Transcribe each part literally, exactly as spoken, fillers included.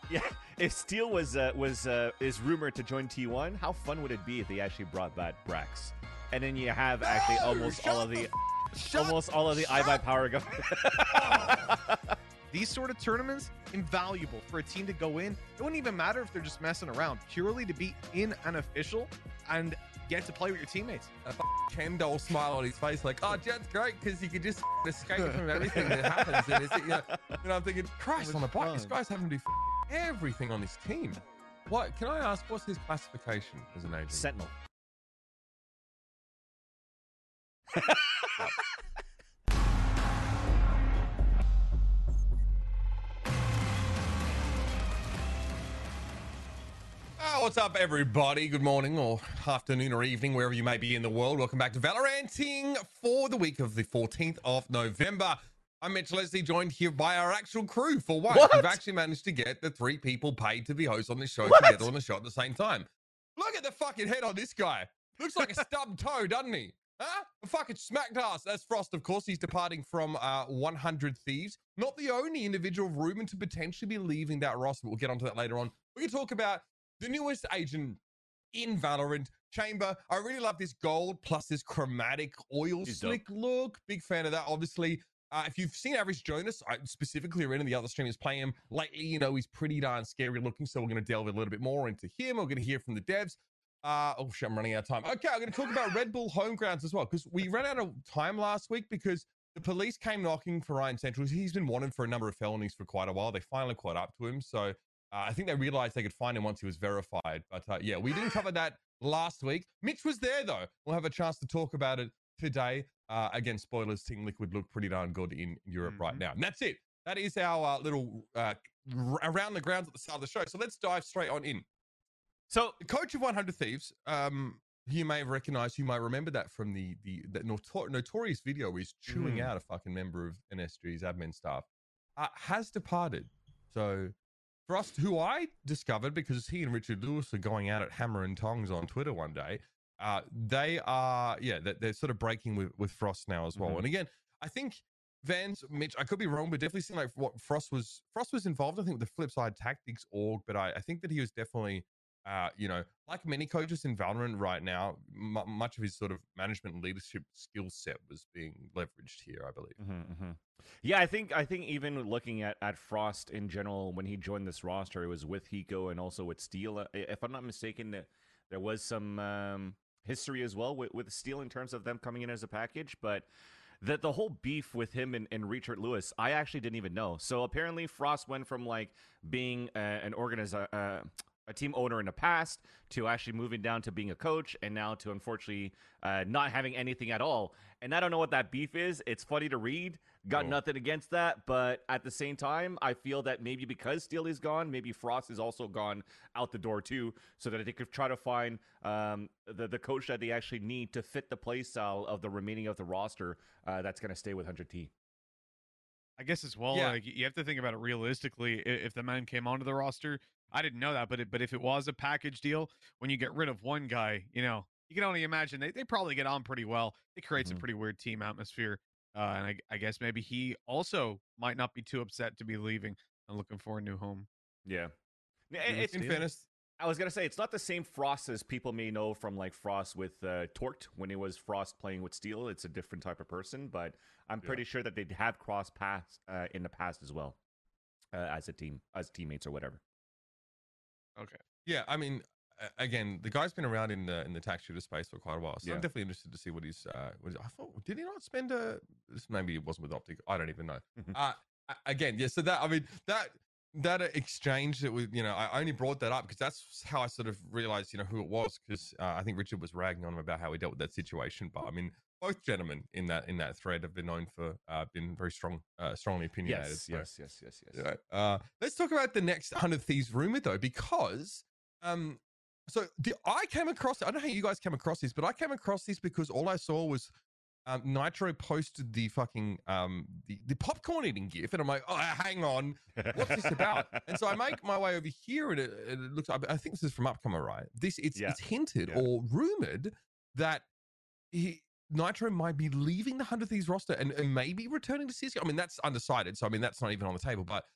Yeah, if Steel was uh, was uh, is rumored to join T one, how fun would it be if they actually brought back Brax? And then you have actually No, almost shut all of the, the f- shut- almost all of the shut- iBuy power go. These sort of tournaments, invaluable for a team to go in. It wouldn't even matter if they're just messing around, purely to be in an official and get to play with your teammates. A f- Ken doll smile on his face, like, oh, Jet's great because you can just f- escape from everything that happens. And, it's, you know, and I'm thinking, Christ on the bike, this guy's having to do f- everything on this team. What can I ask? What's his classification as an agent? Sentinel. Oh, what's up, everybody? Good morning or afternoon or evening, wherever you may be in the world. Welcome back to Valoranting for the week of the fourteenth of November. I'm Mitch Leslie, joined here by our actual crew. For once, What? we've actually managed to get the three people paid to be hosts on this show What? together on the show at the same time. Look at the fucking head on this guy. Looks like a stubbed toe, doesn't he? Huh? A fucking smacked ass. That's Frost, of course. He's departing from uh, one hundred Thieves. Not the only individual rumored to potentially be leaving that roster. We'll get onto that later on. We can talk about the newest agent in Valorant, Chamber. I really love this gold plus this chromatic oil He's slick look. Big fan of that, obviously. Uh, if you've seen Average Jonas, I specifically or any of the other streamers playing him lately, you know, he's pretty darn scary looking. So we're going to delve a little bit more into him. We're going to hear from the devs. Uh, oh, shit, I'm running out of time. Okay, I'm going to talk about Red Bull Homegrounds as well, because we ran out of time last week because the police came knocking for Ryan Central. He's been wanted for a number of felonies for quite a while. They finally caught up to him. So uh, I think they realized they could find him once he was verified. But uh, yeah, we didn't cover that last week. Mitch was there, though. We'll have a chance to talk about it today. Uh, again, spoilers, Team Liquid look pretty darn good in Europe Mm-hmm. right now. And that's it. That is our uh, little uh, r- around the grounds at the start of the show. So let's dive straight on in. So The coach of one hundred Thieves, um, you may have recognized, you might remember that from the the, the notor- notorious video where he's chewing Mhm. out a fucking member of N S G's admin staff, uh, has departed. So Frost, who I discovered because he and Richard Lewis are going out at hammer and tongs on Twitter one day, uh, they are, yeah, they're, they're sort of breaking with, with Frost now as well. Mhm. And again, I think Vans, Mitch, I could be wrong, but definitely seemed like what Frost was, Frost was involved, I think, with the Flipside Tactics org, but I, I think that he was definitely, uh, you know, like many coaches in Valorant right now, m- much of his sort of management and leadership skill set was being leveraged here, I believe. Mhm, mhm. Yeah, I think I think even looking at, at Frost in general, when he joined this roster, it was with Hiko and also with Steel. Uh, If I'm not mistaken, that there was some um, history as well with, with Steel in terms of them coming in as a package. But the the whole beef with him and, and Richard Lewis, I actually didn't even know. So apparently, Frost went from like being uh, an organizer. Uh, a team owner in the past to actually moving down to being a coach and now to unfortunately uh, not having anything at all. And I don't know what that beef is. It's funny to read. Got Cool. nothing against that. But at the same time, I feel that maybe because Steely's gone, maybe Frost is also gone out the door too, so that they could try to find um, the, the coach that they actually need to fit the play style of the remaining of the roster uh, that's going to stay with one hundred T. I guess as well, Yeah. like you have to think about it realistically. i- If the man came onto the roster, I didn't know that, but it, but if it was a package deal, when you get rid of one guy, you know, you can only imagine they, they probably get on pretty well. It creates Mhm. a pretty weird team atmosphere, uh, and I, I guess maybe he also might not be too upset to be leaving and looking for a new home. Yeah. Yeah, In- It's, in fairness, I was gonna say it's not the same Frost as people may know from like Frost with uh, Torqued when it was Frost playing with Steel. It's a different type of person, but I'm Yeah. pretty sure that they'd have crossed paths uh, in the past as well, uh, as a team, as teammates or whatever. Okay. yeah, I mean, uh, again, the guy's been around in the in the tax shooter space for quite a while, so Yeah. I'm definitely interested to see what he's. Uh, what he's I thought, did he not spend a? This maybe it wasn't with Optic. I don't even know. Mhm. uh, a- again, yeah. So that I mean that that uh, exchange that we, you know, I only brought that up because that's how I sort of realized, you know, who it was because uh, I think Richard was ragging on him about how he dealt with that situation. But I mean, both gentlemen in that in that thread have been known for uh, been very strong, uh, strongly opinionated. Yes, so- yes, yes, yes, yes. yeah. Uh, let's talk about the next one hundred Thieves rumor though, because um, so the, I came across. I don't know how you guys came across this, but I came across this because all I saw was um, Nitro posted the fucking um, the, the popcorn eating gif, and I'm like, oh, hang on, what's this about? And so I make my way over here, and it, it looks. I think this is from Upcomer, right? This it's Yeah. it's hinted Yeah. or rumored that he. Nitro might be leaving the one hundred Thieves roster and, and maybe returning to C S G O. I mean, that's undecided. So, I mean, that's not even on the table. But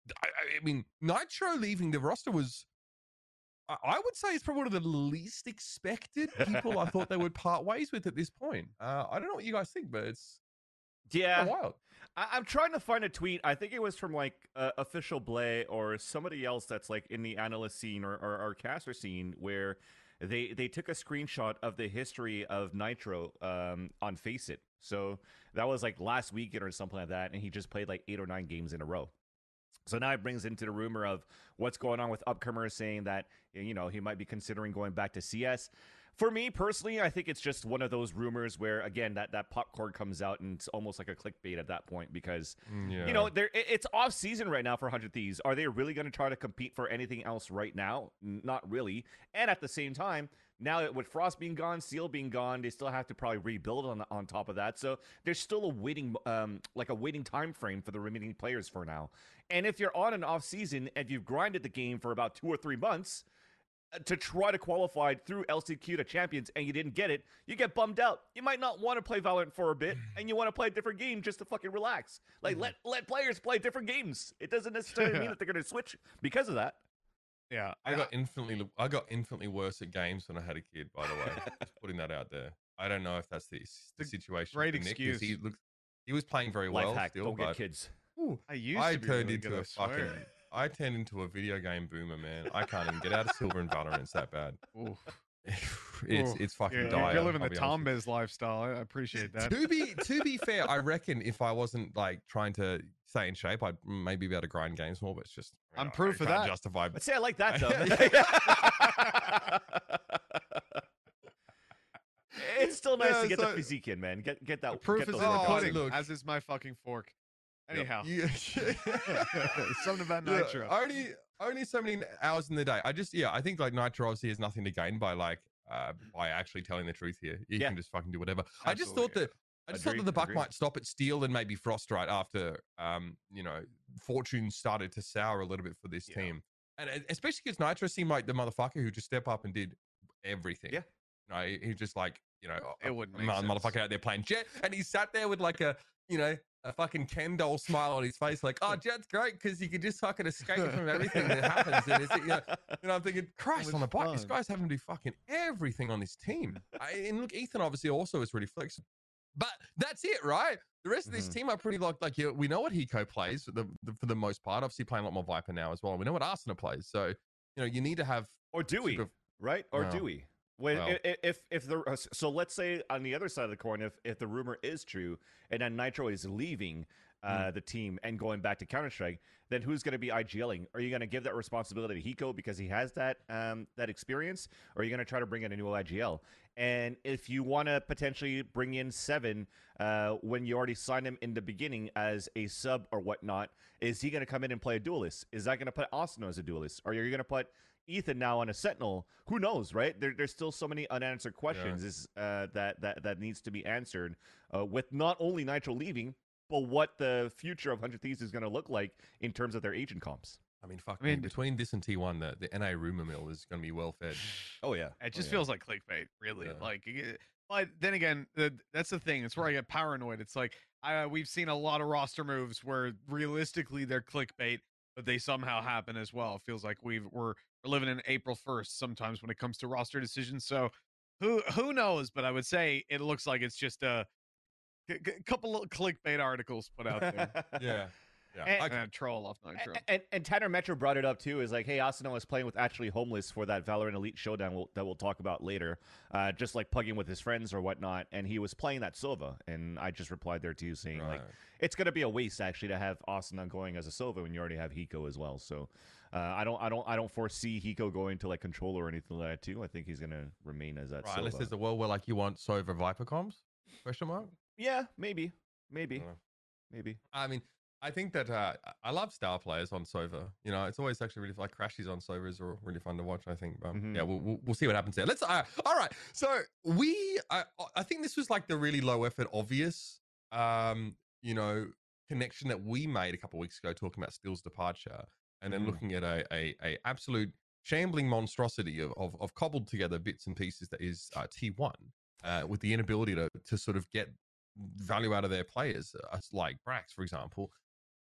I, I mean, Nitro leaving the roster was, I, I would say, it's probably one of the least expected people I thought they would part ways with at this point. Uh, I don't know what you guys think, but it's Yeah. kinda wild. I- I'm trying to find a tweet. I think it was from like uh, official Blay or somebody else that's like in the analyst scene or, or, or caster scene where they they took a screenshot of the history of Nitro um, on Faceit. So that was like last weekend or something like that, and he just played like eight or nine games in a row. So now it brings into the rumor of what's going on with Upcomer saying that, you know, he might be considering going back to C S. For me personally, I think it's just one of those rumors where, again, that, that popcorn comes out and it's almost like a clickbait at that point because, Yeah. you know, there it- it's off season right now for one hundred Thieves. Are they really going to try to compete for anything else right now? N- Not really. And at the same time, now that with Frost being gone, Seal being gone, they still have to probably rebuild on on top of that. So there's still a waiting, um, like a waiting time frame for the remaining players for now. And if you're on an off season and you've grinded the game for about two or three months uh, to try to qualify through L C Q to champions and you didn't get it, you get bummed out. You might not want to play Valorant for a bit and you want to play a different game just to fucking relax. Like let let players play different games. It doesn't necessarily mean that they're going to switch because of that. Yeah, I got infinitely, I got infinitely worse at games when I had a kid. By the way, just putting that out there. I don't know if that's the, the situation. great for Nick, 'cause excuse. He looks, he was playing very Life well. hack, Still, don't get but kids. ooh, I used I to be turned really into good, a I swear. fucking, I turned into a video game boomer, man. I can't even get out of silver and Valorant. It's that bad. Oof. it's Oof. it's fucking You're, dire. you're living I'll the be honest with you. Tombiz lifestyle. I I appreciate that. To be to be fair, I reckon if I wasn't like trying to stay in shape, I'd maybe be able to grind games more. But it's just I I'm mean, I proof of can't that. Justify. I'd say I like that though. It's still nice Yeah, to get so- the physique in, man. Get get that. The proof get is those in the Oh, workouts pudding, in. look. as is my fucking fork. Anyhow, You- something about Yeah, Nitro. only only so many hours in the day. I just yeah, I think like Nitro obviously has nothing to gain by like uh by actually telling the truth here. You Yeah. can just fucking do whatever. I just Absolutely, thought that I just thought Agreed, that the buck agreed. might stop at Steel and maybe Frost right after um, you know, fortune started to sour a little bit for this Yeah. team. And uh, especially because Nitro seemed like the motherfucker who just stepped up and did everything. Yeah. You know, he, he just like, you know, It a- wouldn't a make mo- sense. motherfucker out there playing Jet, and he sat there with like a, you know, a fucking Ken doll smile on his face, like, oh, Jet's great because you can just fucking escape from everything that happens. And it's, you know, and I'm thinking, Christ was on the bike, this fun. guy's having to do fucking everything on this team. I, and look, Ethan obviously also is really flexible. But that's it, right? The rest of this Mhm. team are pretty like, like yeah, we know what Hiko plays for the, the for the most part. Obviously, playing a lot more Viper now as well. We know what Arsena plays, so you know you need to have Or do we? super- Right? Or Well, do we? When, well. i- i- if if the uh, so let's say on the other side of the coin, if if the rumor is true and then Nitro is leaving uh, the team and going back to Counter Strike, then who's going to be IGLing? Are you going to give that responsibility to Hiko because he has that um, that experience, or are you going to try to bring in a new I G L? And if you want to potentially bring in Seven uh, when you already signed him in the beginning as a sub or whatnot, is he going to come in and play a duelist? Is that going to put Asano as a duelist, or are you going to put Ethan now on a Sentinel? Who knows, right? There, there's still so many unanswered questions is, uh, that that that needs to be answered uh, with not only Nitro leaving, but what the future of one hundred Thieves is going to look like in terms of their agent comps. I mean, fuck I me. mean- Between this and T one, the, the N A rumor mill is going to be well fed. Oh yeah, It just feels like clickbait, really. Yeah. Like, it- but then again, the, that's the thing. It's where I get paranoid. It's like I, we've seen a lot of roster moves where realistically they're clickbait, but they somehow happen as well. It feels like we've we're, we're living in April first sometimes when it comes to roster decisions. So who who knows? But I would say it looks like it's just a, c- c- couple of clickbait articles put out there. Yeah, yeah. And- I- And a troll off Nitro. And, and, and Tanner Metro brought it up too. Is like, hey, Asano is playing with actually homeless for that Valorant Elite Showdown we'll, that we'll talk about later. Uh, just like plugging with his friends or whatnot, and he was playing that Sova. And I just replied there too, saying like, Right. it's gonna be a waste actually to have Asano going as a Sova when you already have Hiko as well. So uh, I don't, I don't, I don't foresee Hiko going to like controller or anything like that too. I think he's gonna remain as that right, unless Sova. there's a world where like you want Sova Viper comms? Question mark. Yeah, maybe, maybe, dunno. maybe. I mean, I think that uh, I love star players on Sova. You know, it's always actually really like Crashies on Sova is really fun to watch. I think. But Mhm. yeah, we'll, we'll we'll see what happens there. Let's. Uh, all right. So we, I I think this was like the really low effort, obvious, um, you know, connection that we made a couple of weeks ago talking about Steel's departure, and then Mhm. looking at a a, a absolute shambling monstrosity of, of of cobbled together bits and pieces that is uh, T one, uh, with the inability to to sort of get value out of their players, uh, like Brax, for example.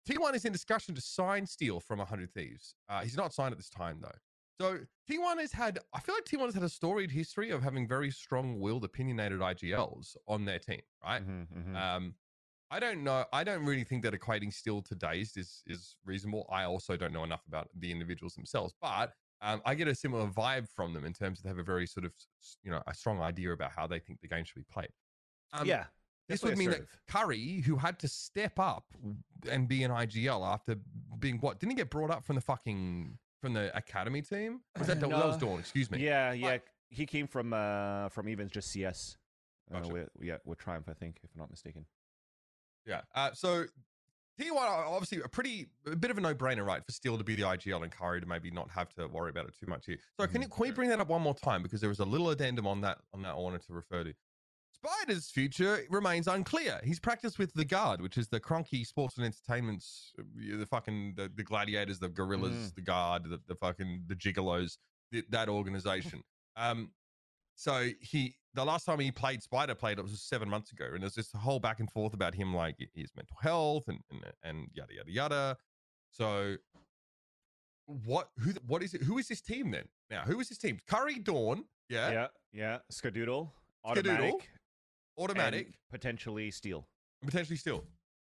T one is in discussion to sign Steel from one hundred Thieves. Uh, he's not signed at this time, though. So T one has had, I feel like T one has had a storied history of having very strong-willed, opinionated I G Ls on their team, right? Mm-hmm, mm-hmm. Um, I don't know. I don't really think that equating Steel to Dazed is, is reasonable. I also don't know enough about the individuals themselves, but um, I get a similar vibe from them in terms of they have a very sort of, you know, a strong idea about how they think the game should be played. Um, yeah. This would mean assertive. that Curry, who had to step up and be an I G L after being what? Didn't he get brought up from the fucking from the academy team? Was that, no. that was Dawn? Excuse me. Yeah, yeah. But, he came from uh from Evans, just C S. Gotcha. Uh, with, yeah, with Triumph, I think, if I'm not mistaken. Yeah. Uh, so T one, obviously, a pretty a bit of a no-brainer, right, for Steel to be the I G L and Curry to maybe not have to worry about it too much here. So mm-hmm. can you can we bring that up one more time, because there was a little addendum on that on that I wanted to refer to. Spider's future remains unclear. He's practiced with the Guard, which is the Cronky Sports and Entertainment's, the fucking the, the Gladiators, the Gorillas, mm. the Guard, the, the fucking the Gigolos, the, that organization. um, so he the last time he played Spider played it was seven months ago, and there's this whole back and forth about him, like his mental health and and, and yada yada yada. So what who what is it? Who is this team then? Now who is this team? Curry, Dawn, yeah, yeah, yeah, Skadoodle, Automatic. Skadoodle. Automatic, and potentially Steel. Potentially Steel.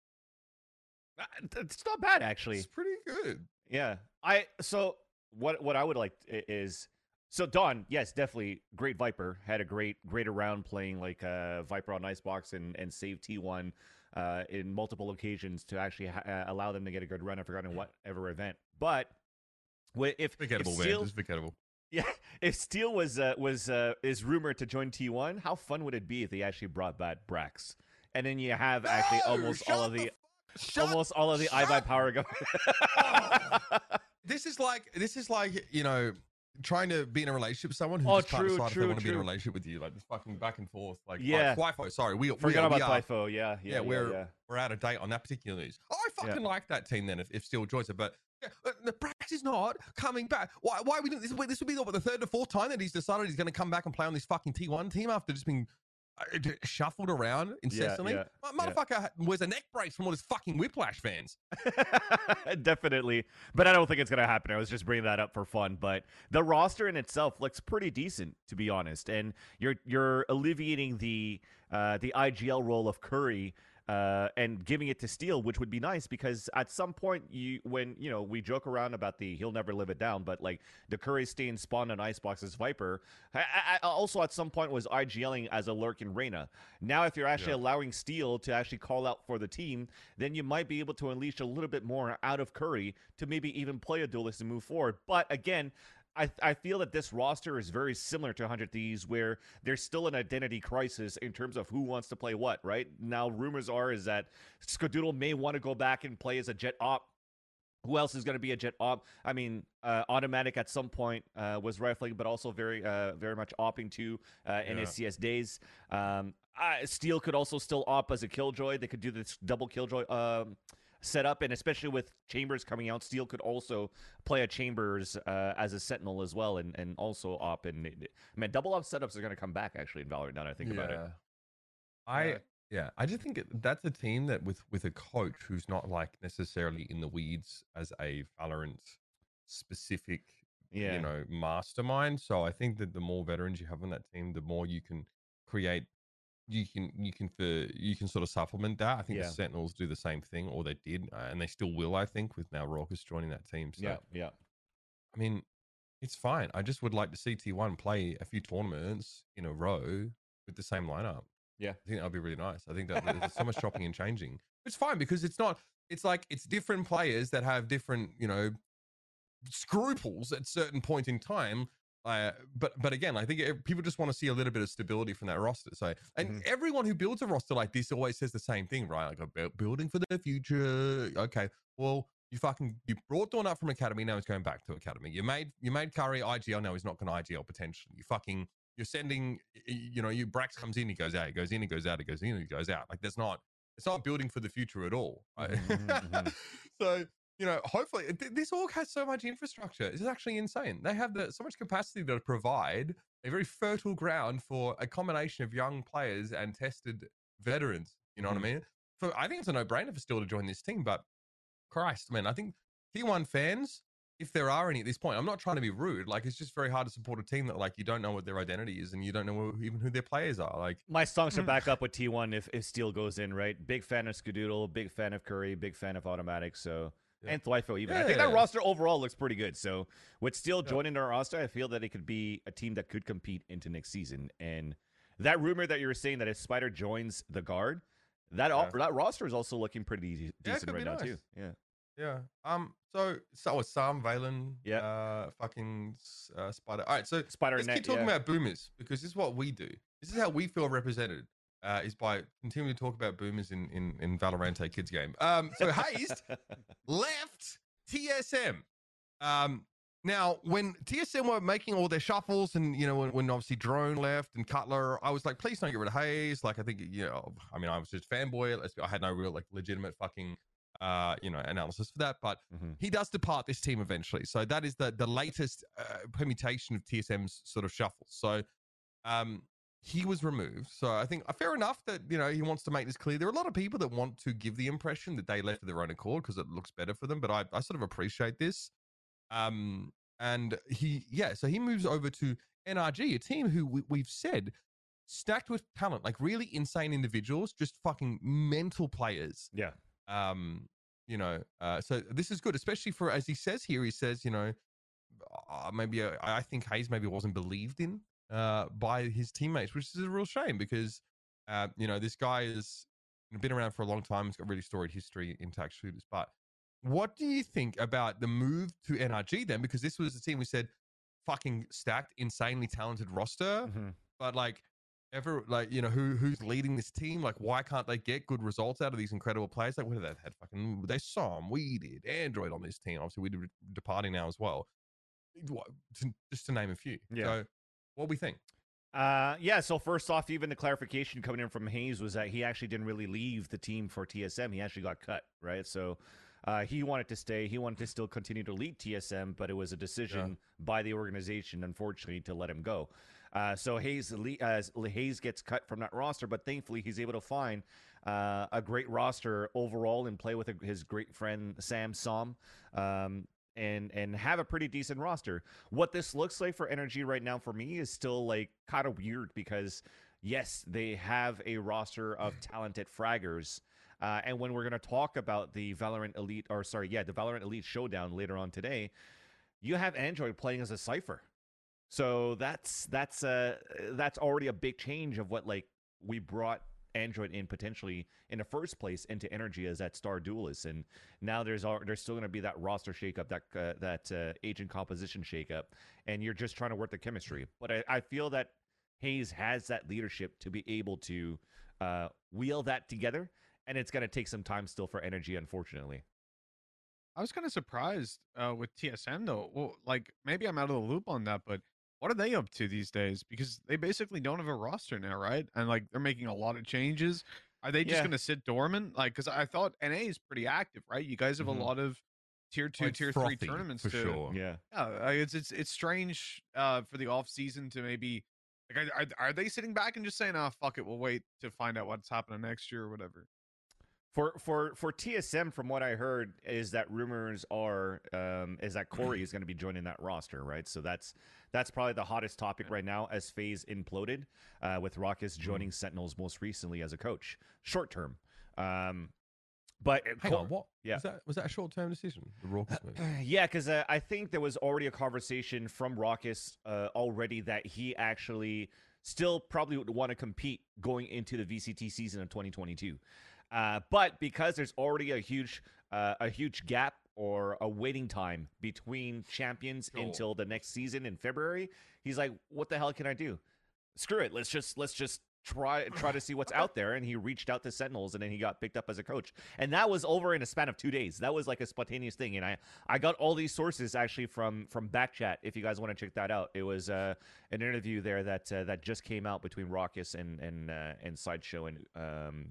It's not bad, actually. It's pretty good. Yeah. I so what what I would like is so Dawn, yes, definitely great Viper. Had a great great around playing like uh, Viper on Icebox and and save T one uh, in multiple occasions to actually ha- uh, allow them to get a good run. I forgot in whatever event, but if forgettable, if man, Steel, it's forgettable. Yeah, if Steel was uh, was uh, is rumored to join T one, how fun would it be if they actually brought back Brax, and then you have no, actually almost all of the, the almost all of the I V I power going. oh. This is like this is like you know trying to be in a relationship with someone who oh, just true, can't decide true, if they want to true. be in a relationship with you, like this fucking back and forth, like yeah, like, Twifo, sorry, we forgot we, about we are, Twifo, yeah, yeah, yeah, we're yeah, yeah. we're out of date on that particular news. Oh, I fucking yeah. like that team then if, if Steel joins it, but. Yeah, the Brax is not coming back. Why? Why are we doing this? This would be what, the third or fourth time that he's decided he's going to come back and play on this fucking T one team after just being uh, shuffled around incessantly. Yeah, yeah, Motherfucker yeah. wears a neck brace from all his fucking Whiplash fans. Definitely, but I don't think it's going to happen. I was just bringing that up for fun. But the roster in itself looks pretty decent, to be honest. And you're you're alleviating the uh, the I G L role of Curry. Uh, and giving it to Steel, which would be nice because at some point, you when you know we joke around about the he'll never live it down, but like the Curry staying spawned on Icebox's Viper, I, I, also at some point was IGLing as a Lurk and Reyna. Now, if you're actually yeah. allowing Steel to actually call out for the team, then you might be able to unleash a little bit more out of Curry to maybe even play a duelist and move forward. But again, I, I feel that this roster is very similar to one hundred Thieves, where there's still an identity crisis in terms of who wants to play what, right? Now, rumors are is that Skadoodle may want to go back and play as a Jet Op. Who else is going to be a Jet Op? I mean, uh, Automatic at some point uh, was rifling, but also very uh, very much opping too uh, in yeah. his C S days. Um, uh, Steel could also still op as a Killjoy. They could do this double Killjoy um, setup, and especially with Chambers coming out, Steel could also play a Chambers uh, as a Sentinel as well, and, and also op. And I mean, double op setups are going to come back actually in Valorant. Now that I think yeah. about it, I uh, yeah, I just think it, that's a team that with with a coach who's not like necessarily in the weeds as a Valorant specific, yeah. you know, mastermind. So I think that the more veterans you have on that team, the more you can create. You can you can for you can sort of supplement that. I think yeah. the Sentinels do the same thing, or they did, uh, and they still will. I think with now Raucus joining that team. So, yeah, yeah. I mean, it's fine. I just would like to see T one play a few tournaments in a row with the same lineup. Yeah, I think that would be really nice. I think that there's so much chopping and changing. It's fine because it's not. It's like it's different players that have different, you know, scruples at certain point in time. Uh, but but again, I think it, people just want to see a little bit of stability from that roster. So, and mm-hmm. everyone who builds a roster like this always says the same thing, right? Like, a building for the future. Okay, well, you fucking you brought Dawn up from Academy, now he's going back to Academy. You made you made Curry I G L, now he's not going to I G L potentially. You fucking you're sending, you know, you Brax comes in, he goes out, he goes in, he goes out, he goes in, he goes out. Like, there's not, it's not building for the future at all, right? Mm-hmm, mm-hmm. So. You know, hopefully, th- this org has so much infrastructure. It's actually insane. They have the, so much capacity to provide a very fertile ground for a combination of young players and tested veterans. You know mm-hmm. what I mean? For I think it's a no-brainer for Steel to join this team, but Christ, man. I think T one fans, if there are any at this point, I'm not trying to be rude. Like, it's just very hard to support a team that, like, you don't know what their identity is and you don't know who, even who their players are. Like, My songs are back up with T one if, if Steel goes in, right? Big fan of Skadoodle, big fan of Curry, big fan of Automatic, so... Yeah. And Thwyfo even. I think that Yeah. roster overall looks pretty good. So with Steel Yeah. joining our roster, I feel that it could be a team that could compete into next season. And that rumor that you were saying that if Spider joins the guard, that al- Yeah. that roster is also looking pretty de- Yeah, it decent could right be now nice. too. Yeah. yeah. Um. So, so was Sam Valen. Yeah. Uh. Fucking uh, Spider. All right. So Spider let's Net, keep talking yeah. about boomers because this is what we do. This is how we feel represented. Uh, is by continuing to talk about boomers in in in Valorante kids game. Um. So Hazed left T S M. Um, now, when T S M were making all their shuffles and, you know, when, when obviously Drone left and Cutler, I was like, please don't get rid of Hayes. Like, I think, you know, I mean, I was just fanboy. Let's be- I had no real, like, legitimate fucking, uh, you know, analysis for that. But Mhm. he does depart this team eventually. So that is the, the latest uh, permutation of T S M's sort of shuffle. So, um, he was removed. So I think uh, fair enough that, you know, he wants to make this clear. There are a lot of people that want to give the impression that they left of their own accord because it looks better for them. But I, I sort of appreciate this. Um, and he, yeah, so he moves over to N R G, a team who we, we've said stacked with talent, like really insane individuals, just fucking mental players. Yeah. Um, you know, uh, so this is good, especially for, as he says here, he says, you know, uh, maybe uh, I think Hayes maybe wasn't believed in uh, by his teammates, which is a real shame because, uh, you know, this guy has been around for a long time. He's got really storied history in tax shooters. But what do you think about the move to N R G then? Because this was the team we said fucking stacked, insanely talented roster, Mhm. but like ever, like, you know, who who's leading this team? Like, why can't they get good results out of these incredible players? Like, what have they had? Fucking, they saw them. We did. Android on this team. Obviously, we're departing now as well. What- to- Just to name a few. Yeah. So, what do we think? Uh, yeah, so first off, even the clarification coming in from Hayes was that he actually didn't really leave the team for T S M. He actually got cut, right? So uh, he wanted to stay. He wanted to still continue to lead T S M, but it was a decision by the organization, unfortunately, to let him go. Uh, so Hayes le- uh, Hayes gets cut from that roster, but thankfully he's able to find uh, a great roster overall and play with a, his great friend Sam Som. Um, and and have a pretty decent roster. What this looks like for N R G right now for me is still like kind of weird because yes, they have a roster of talented fraggers. Uh, and when we're going to talk about the Valorant Elite, or sorry, yeah, the Valorant Elite Showdown later on today, you have Android playing as a Cypher. So that's that's uh that's already a big change of what like we brought Android in potentially in the first place into N R G as that star duelist, and now there's all, there's still going to be that roster shakeup, that uh, that uh, agent composition shakeup, and you're just trying to work the chemistry. But I, I feel that Hayes has that leadership to be able to uh, wheel that together, and it's going to take some time still for N R G, unfortunately. I was kind of surprised uh, with T S M though. Well, like maybe I'm out of the loop on that, but what are they up to these days? Because they basically don't have a roster now, right? And like they're making a lot of changes. Are they just Yeah. going to sit dormant? Like, because I thought N A is pretty active, right? You guys have Mhm. a lot of tier two, Well, it's tier frothy, three tournaments for to, sure. Yeah. Yeah, uh, it's it's it's strange uh, for the off season to maybe like are, are are they sitting back and just saying, "Oh fuck it, we'll wait to find out what's happening next year or whatever." For for for T S M, from what I heard, is that rumors are um, is that Corey is going to be joining that roster, right? So that's that's probably the hottest topic right now as FaZe imploded, uh, with Raucus joining Sentinels most recently as a coach, short term. Um, but uh, Hang Cor- on, what? Yeah. Was that, was that a short term decision? The Raucus move? Yeah, because uh, I think there was already a conversation from Raucus uh, already that he actually still probably would want to compete going into the V C T season of twenty twenty-two. Uh, but because there's already a huge uh, a huge gap or a waiting time between champions Sure. until the next season in February, he's like, "What the hell can I do? Screw it. Let's just let's just try try to see what's out there." And he reached out to Sentinels, and then he got picked up as a coach. And that was over in a span of two days. That was like a spontaneous thing. And I I got all these sources actually from from Backchat. If you guys want to check that out, it was uh, an interview there that uh, that just came out between Raucus and and uh, and Sideshow and um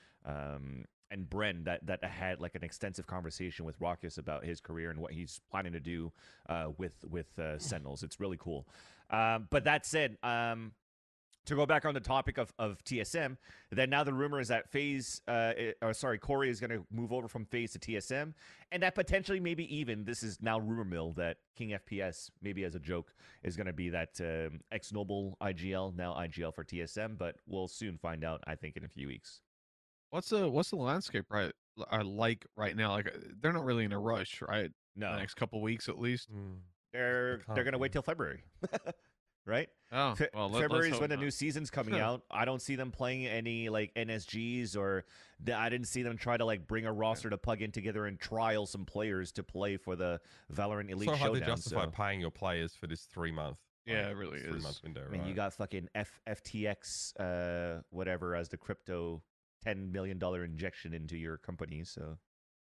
um and Bren that that had like an extensive conversation with Raucus about his career and what he's planning to do uh, with with uh, Sentinels. It's really cool. Um, but that said, um. to go back on the topic of, of T S M, then now the rumor is that FaZe, uh, it- or sorry, Corey is going to move over from FaZe to T S M, and that potentially maybe even, this is now rumor mill, that King F P S, maybe as a joke, is going to be that um, ex-Noble I G L, now I G L for T S M, but we'll soon find out, I think, in a few weeks. What's the what's the landscape right are like right now? Like uh, they're not really in a rush, right? No, The next couple weeks at least. Mm. they're can't they're going to be. wait till February, right? Oh, Fe- well, let, February let's is when the hope new not. season's coming out. I don't see them playing any like N S Gs, or the, I didn't see them try to like bring a roster to plug in together and trial some players to play for the Valorant Elite So hard to Showdown. justify So. paying your players for this three month. Yeah, it really three is. month window. I mean, right? you got fucking F- FTX, uh, whatever, as the crypto ten million dollar injection into your company. So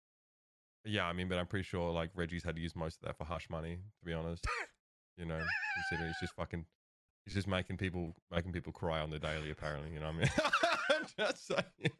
Yeah, I mean, but I'm pretty sure like Reggie's had to use most of that for hush money. To be honest, you know, considering he's just fucking, he's just making people making people cry on the daily. Apparently, you know what I mean? Just saying.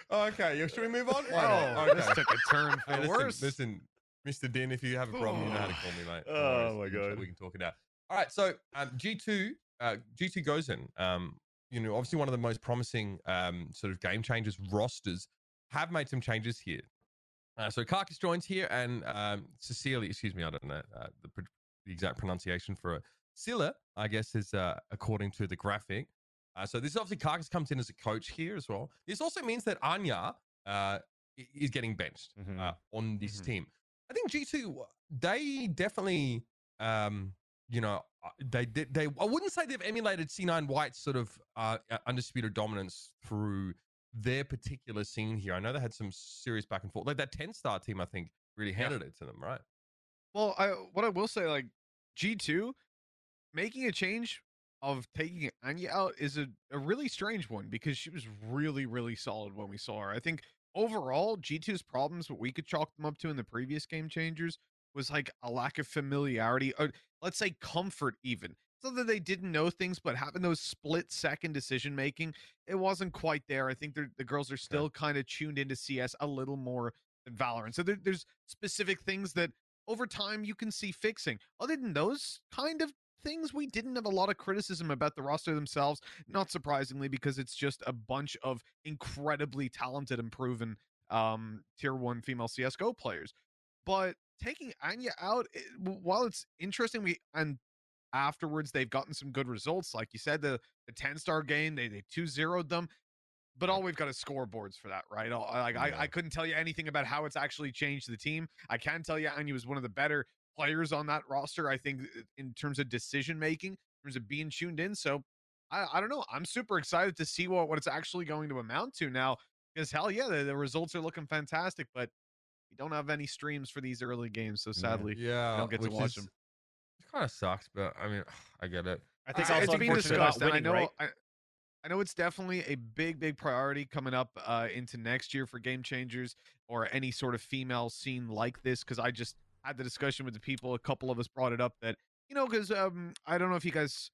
Okay, should we move on? Oh, okay. this took a turn for Hey, the listen, worse. listen, Mister Din, if you have a problem, you know how to call me, mate. No Oh, worries. my We can- God. we can talk it out. All right, so um, G two, uh, G two Gozen, um, you know, obviously one of the most promising um, sort of game changers rosters, have made some changes here. Uh, so Carcass joins here, and um, Cecilia, excuse me, I don't know uh, the, pr- the exact pronunciation for it. Scylla, I guess, is uh, according to the graphic. Uh, so this obviously Carcass comes in as a coach here as well. This also means that Anya uh, i- is getting benched Mhm. uh, on this Mhm. team. I think G two, they definitely, um, you know, uh, they did. They, I wouldn't say they've emulated C nine White's sort of uh, uh, undisputed dominance through their particular scene here. I know they had some serious back and forth. Like that ten star team, I think, really Yeah. handed it to them, right? Well, I what I will say, like G two making a change of taking Anya out is a, a really strange one because she was really, really solid when we saw her. I think overall, G two's problems, what we could chalk them up to in the previous game changers, was like a lack of familiarity, or let's say comfort, even. It's not that they didn't know things, but having those split second decision making, it wasn't quite there. I think they're- the girls are still kind of tuned into C S a little more than Valorant. So there, there's specific things that over time you can see fixing. Other than those kind of things, we didn't have a lot of criticism about the roster themselves, not surprisingly, because it's just a bunch of incredibly talented and proven um tier one female C S G O players. But taking Anya out, it, while it's interesting, we and afterwards they've gotten some good results. Like you said, the the ten star game, they they two zeroed them. But all we've got is scoreboards for that, right? All- Like I, Yeah. I couldn't tell you anything about how it's actually changed the team. I can tell you Anya was one of the better players on that roster, I think, in terms of decision making, in terms of being tuned in. So I, I don't know. I'm super excited to see what, what it's actually going to amount to now. Because hell yeah, the, the results are looking fantastic, but we don't have any streams for these early games. So sadly, Yeah, we don't get to which watch is- them. It kind of sucks, but I mean, I get it. I think It's, also it's being unfortunate about discussed, and I winning, know right? I, I know it's definitely a big, big priority coming up uh, into next year for game changers or any sort of female scene like this. Because I just had the discussion with the people. A couple of us brought it up that you know, because um, I don't know if you guys.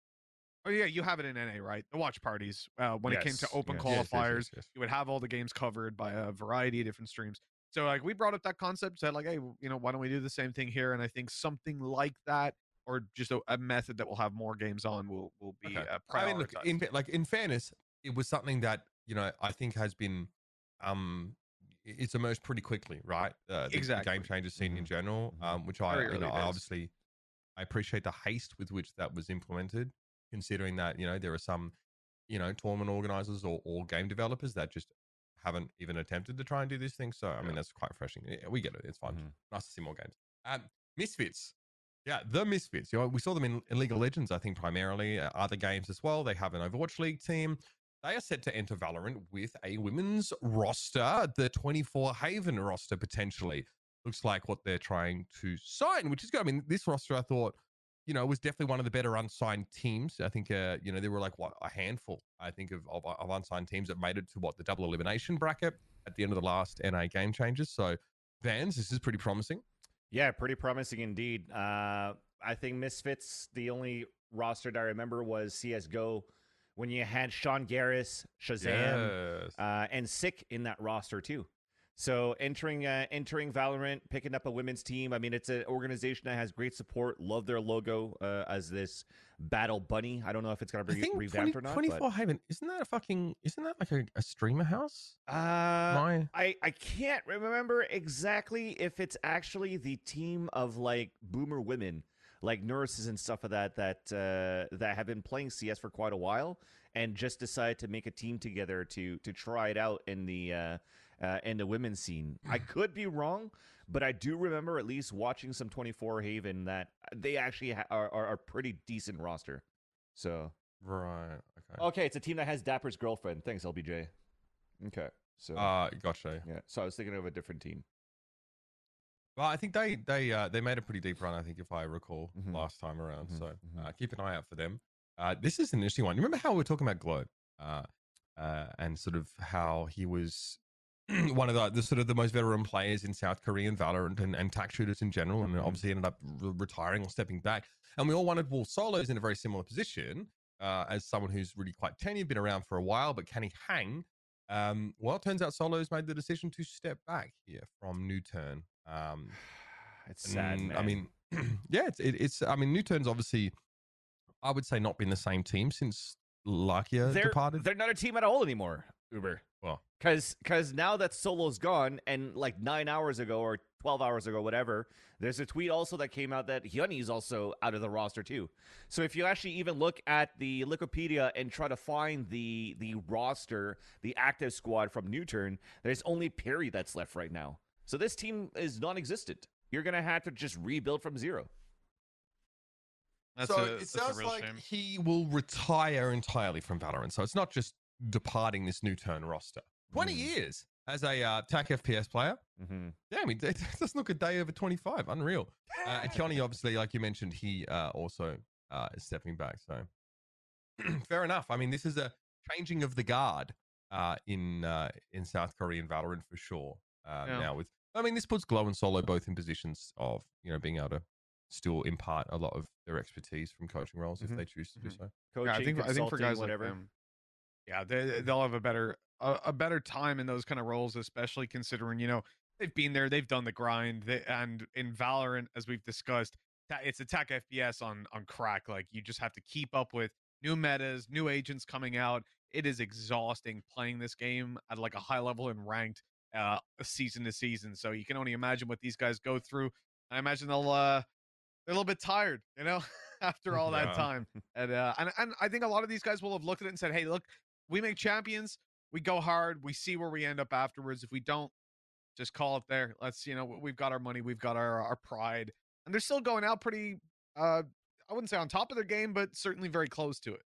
Oh yeah, you have it in N A, right? The watch parties. Uh, when it came to Yes, open yes. Yes, yes, yes, qualifiers, yes. you would have all the games covered by a variety of different streams. So like we brought up that concept, said like, hey, you know, why don't we do the same thing here? And I think something like that, or just a, a method that will have more games on, will will be Okay. uh, I mean, look, prioritized. in fa- like in fairness, it was something that you know I think has been, um, i- it's emerged pretty quickly, right? Uh, the, the Exactly. game changer scene in Mhm. general, Mhm. um, which I, Very you early know, I days. obviously I appreciate the haste with which that was implemented, considering that you know there are some, you know, tournament organizers or, or game developers that just haven't even attempted to try and do this thing. So I mean, Yeah. that's quite refreshing. Yeah, we get it. It's fun. Mhm. Nice to see more games. Um, Misfits. Yeah, the Misfits. You know, we saw them in, in League of Legends, I think, primarily. Uh, other games as well. They have an Overwatch League team. They are set to enter Valorant with a women's roster, the twenty-four Haven roster, potentially. Looks like what they're trying to sign, which is good. I mean, this roster, I thought, you know, was definitely one of the better unsigned teams. I think, uh, you know, there were like, what, a handful, I think, of, of, of unsigned teams that made it to, what, the double elimination bracket at the end of the last N A game changes. So, Vans, this is pretty promising. Yeah, pretty promising indeed. Uh, I think Misfits, the only roster that I remember was C S G O when you had Sean Garris, Shazam, Yes. uh, and Sick in that roster too. So entering uh, entering Valorant, picking up a women's team. I mean, it's an organization that has great support. Love their logo uh, as this battle bunny. I don't know if it's gonna I be think revamped twenty, or not. twenty-four Haven, isn't that a fucking, isn't that like a, a streamer house? But, uh, My, I I can't remember exactly if it's actually the team of like boomer women, like nurses and stuff of that that uh, that have been playing C S for quite a while and just decided to make a team together to to try it out in the. Uh, Uh, in the women's scene. I could be wrong, but I do remember at least watching some twenty-four Haven that they actually ha- are, are a pretty decent roster. So, right, okay. okay, it's a team that has Dapper's girlfriend. Thanks, L B J. Okay, so Uh, gotcha. yeah, so I was thinking of a different team. Well, I think they they uh, they made a pretty deep run, I think, if I recall, Mhm. last time around. Mhm, So mhm. uh, keep an eye out for them. Uh, this is an interesting one. You remember how we were talking about Globe uh, uh, and sort of how he was one of the, the sort of the most veteran players in South Korean Valorant and, and tac shooters in general, and Mhm. obviously ended up re- retiring or stepping back. And we all wanted Wolf Solos in a very similar position uh, as someone who's really quite tenured, been around for a while, but can he hang? Um, well, it turns out Solos made the decision to step back here from New Turn. Um, It's sad, and, man. I mean, yeah, it's, it, it's, I mean, New Turn's obviously, I would say, not been the same team since Lakia they're departed. they're not a team at all anymore. Uber. Well, Because because now that Solo's gone, and like nine hours ago or twelve hours ago, whatever, there's a tweet also that came out that Hyunny's also out of the roster too. So if you actually even look at the Wikipedia and try to find the the roster, the active squad from New Turn, there's only Perry that's left right now. So this team is non-existent. You're gonna have to just rebuild from zero. That's so a, it that's a sounds real like shame. he will retire entirely from Valorant. So it's not just departing this New Turn roster. twenty Mm. years as a uh, TAC F P S player. Mm-hmm. Yeah, I mean, it doesn't look a day over twenty-five. Unreal. Uh, and Keone, obviously, like you mentioned, he uh, also uh, is stepping back. So fair enough. I mean, this is a changing of the guard uh, in uh, in South Korean Valorant for sure. Uh, Yeah. Now with, I mean, this puts Glow and Solo both in positions of, you know, being able to still impart a lot of their expertise from coaching roles Mhm. if they choose to do Mhm. so. Coaching, Yeah, I think I think for consulting, guys whatever. like them, yeah, they they'll have a better a, a better time in those kind of roles, especially considering you know they've been there, they've done the grind, they, and in Valorant, as we've discussed, ta- it's attack F P S on on crack. Like you just have to keep up with new metas, new agents coming out. It is exhausting playing this game at like a high level and ranked uh season to season. So you can only imagine what these guys go through. I imagine they'll uh they're a little bit tired, you know, after all that Yeah. time. And, uh, and and I think a lot of these guys will have looked at it and said, "Hey, look, we make champions, we go hard, we see where we end up afterwards. If we don't, just call it there. Let's, you know, we've got our money, we've got our our pride." And they're still going out pretty uh I wouldn't say on top of their game, but certainly very close to it.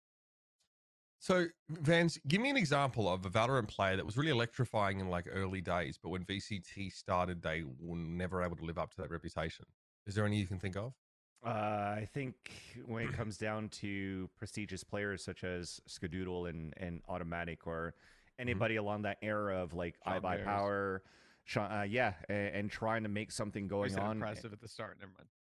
So, Vans, give me an example of a Valorant player that was really electrifying in like early days, but when V C T started, they were never able to live up to that reputation. Is there any you can think of? Uh, I think when it comes down to prestigious players such as Skadoodle and, and Automatic or anybody along that era of like Sean iBuy Bears. Power, Sean, uh, yeah, and, and trying to make something I going said on. impressive at the start. Never mind.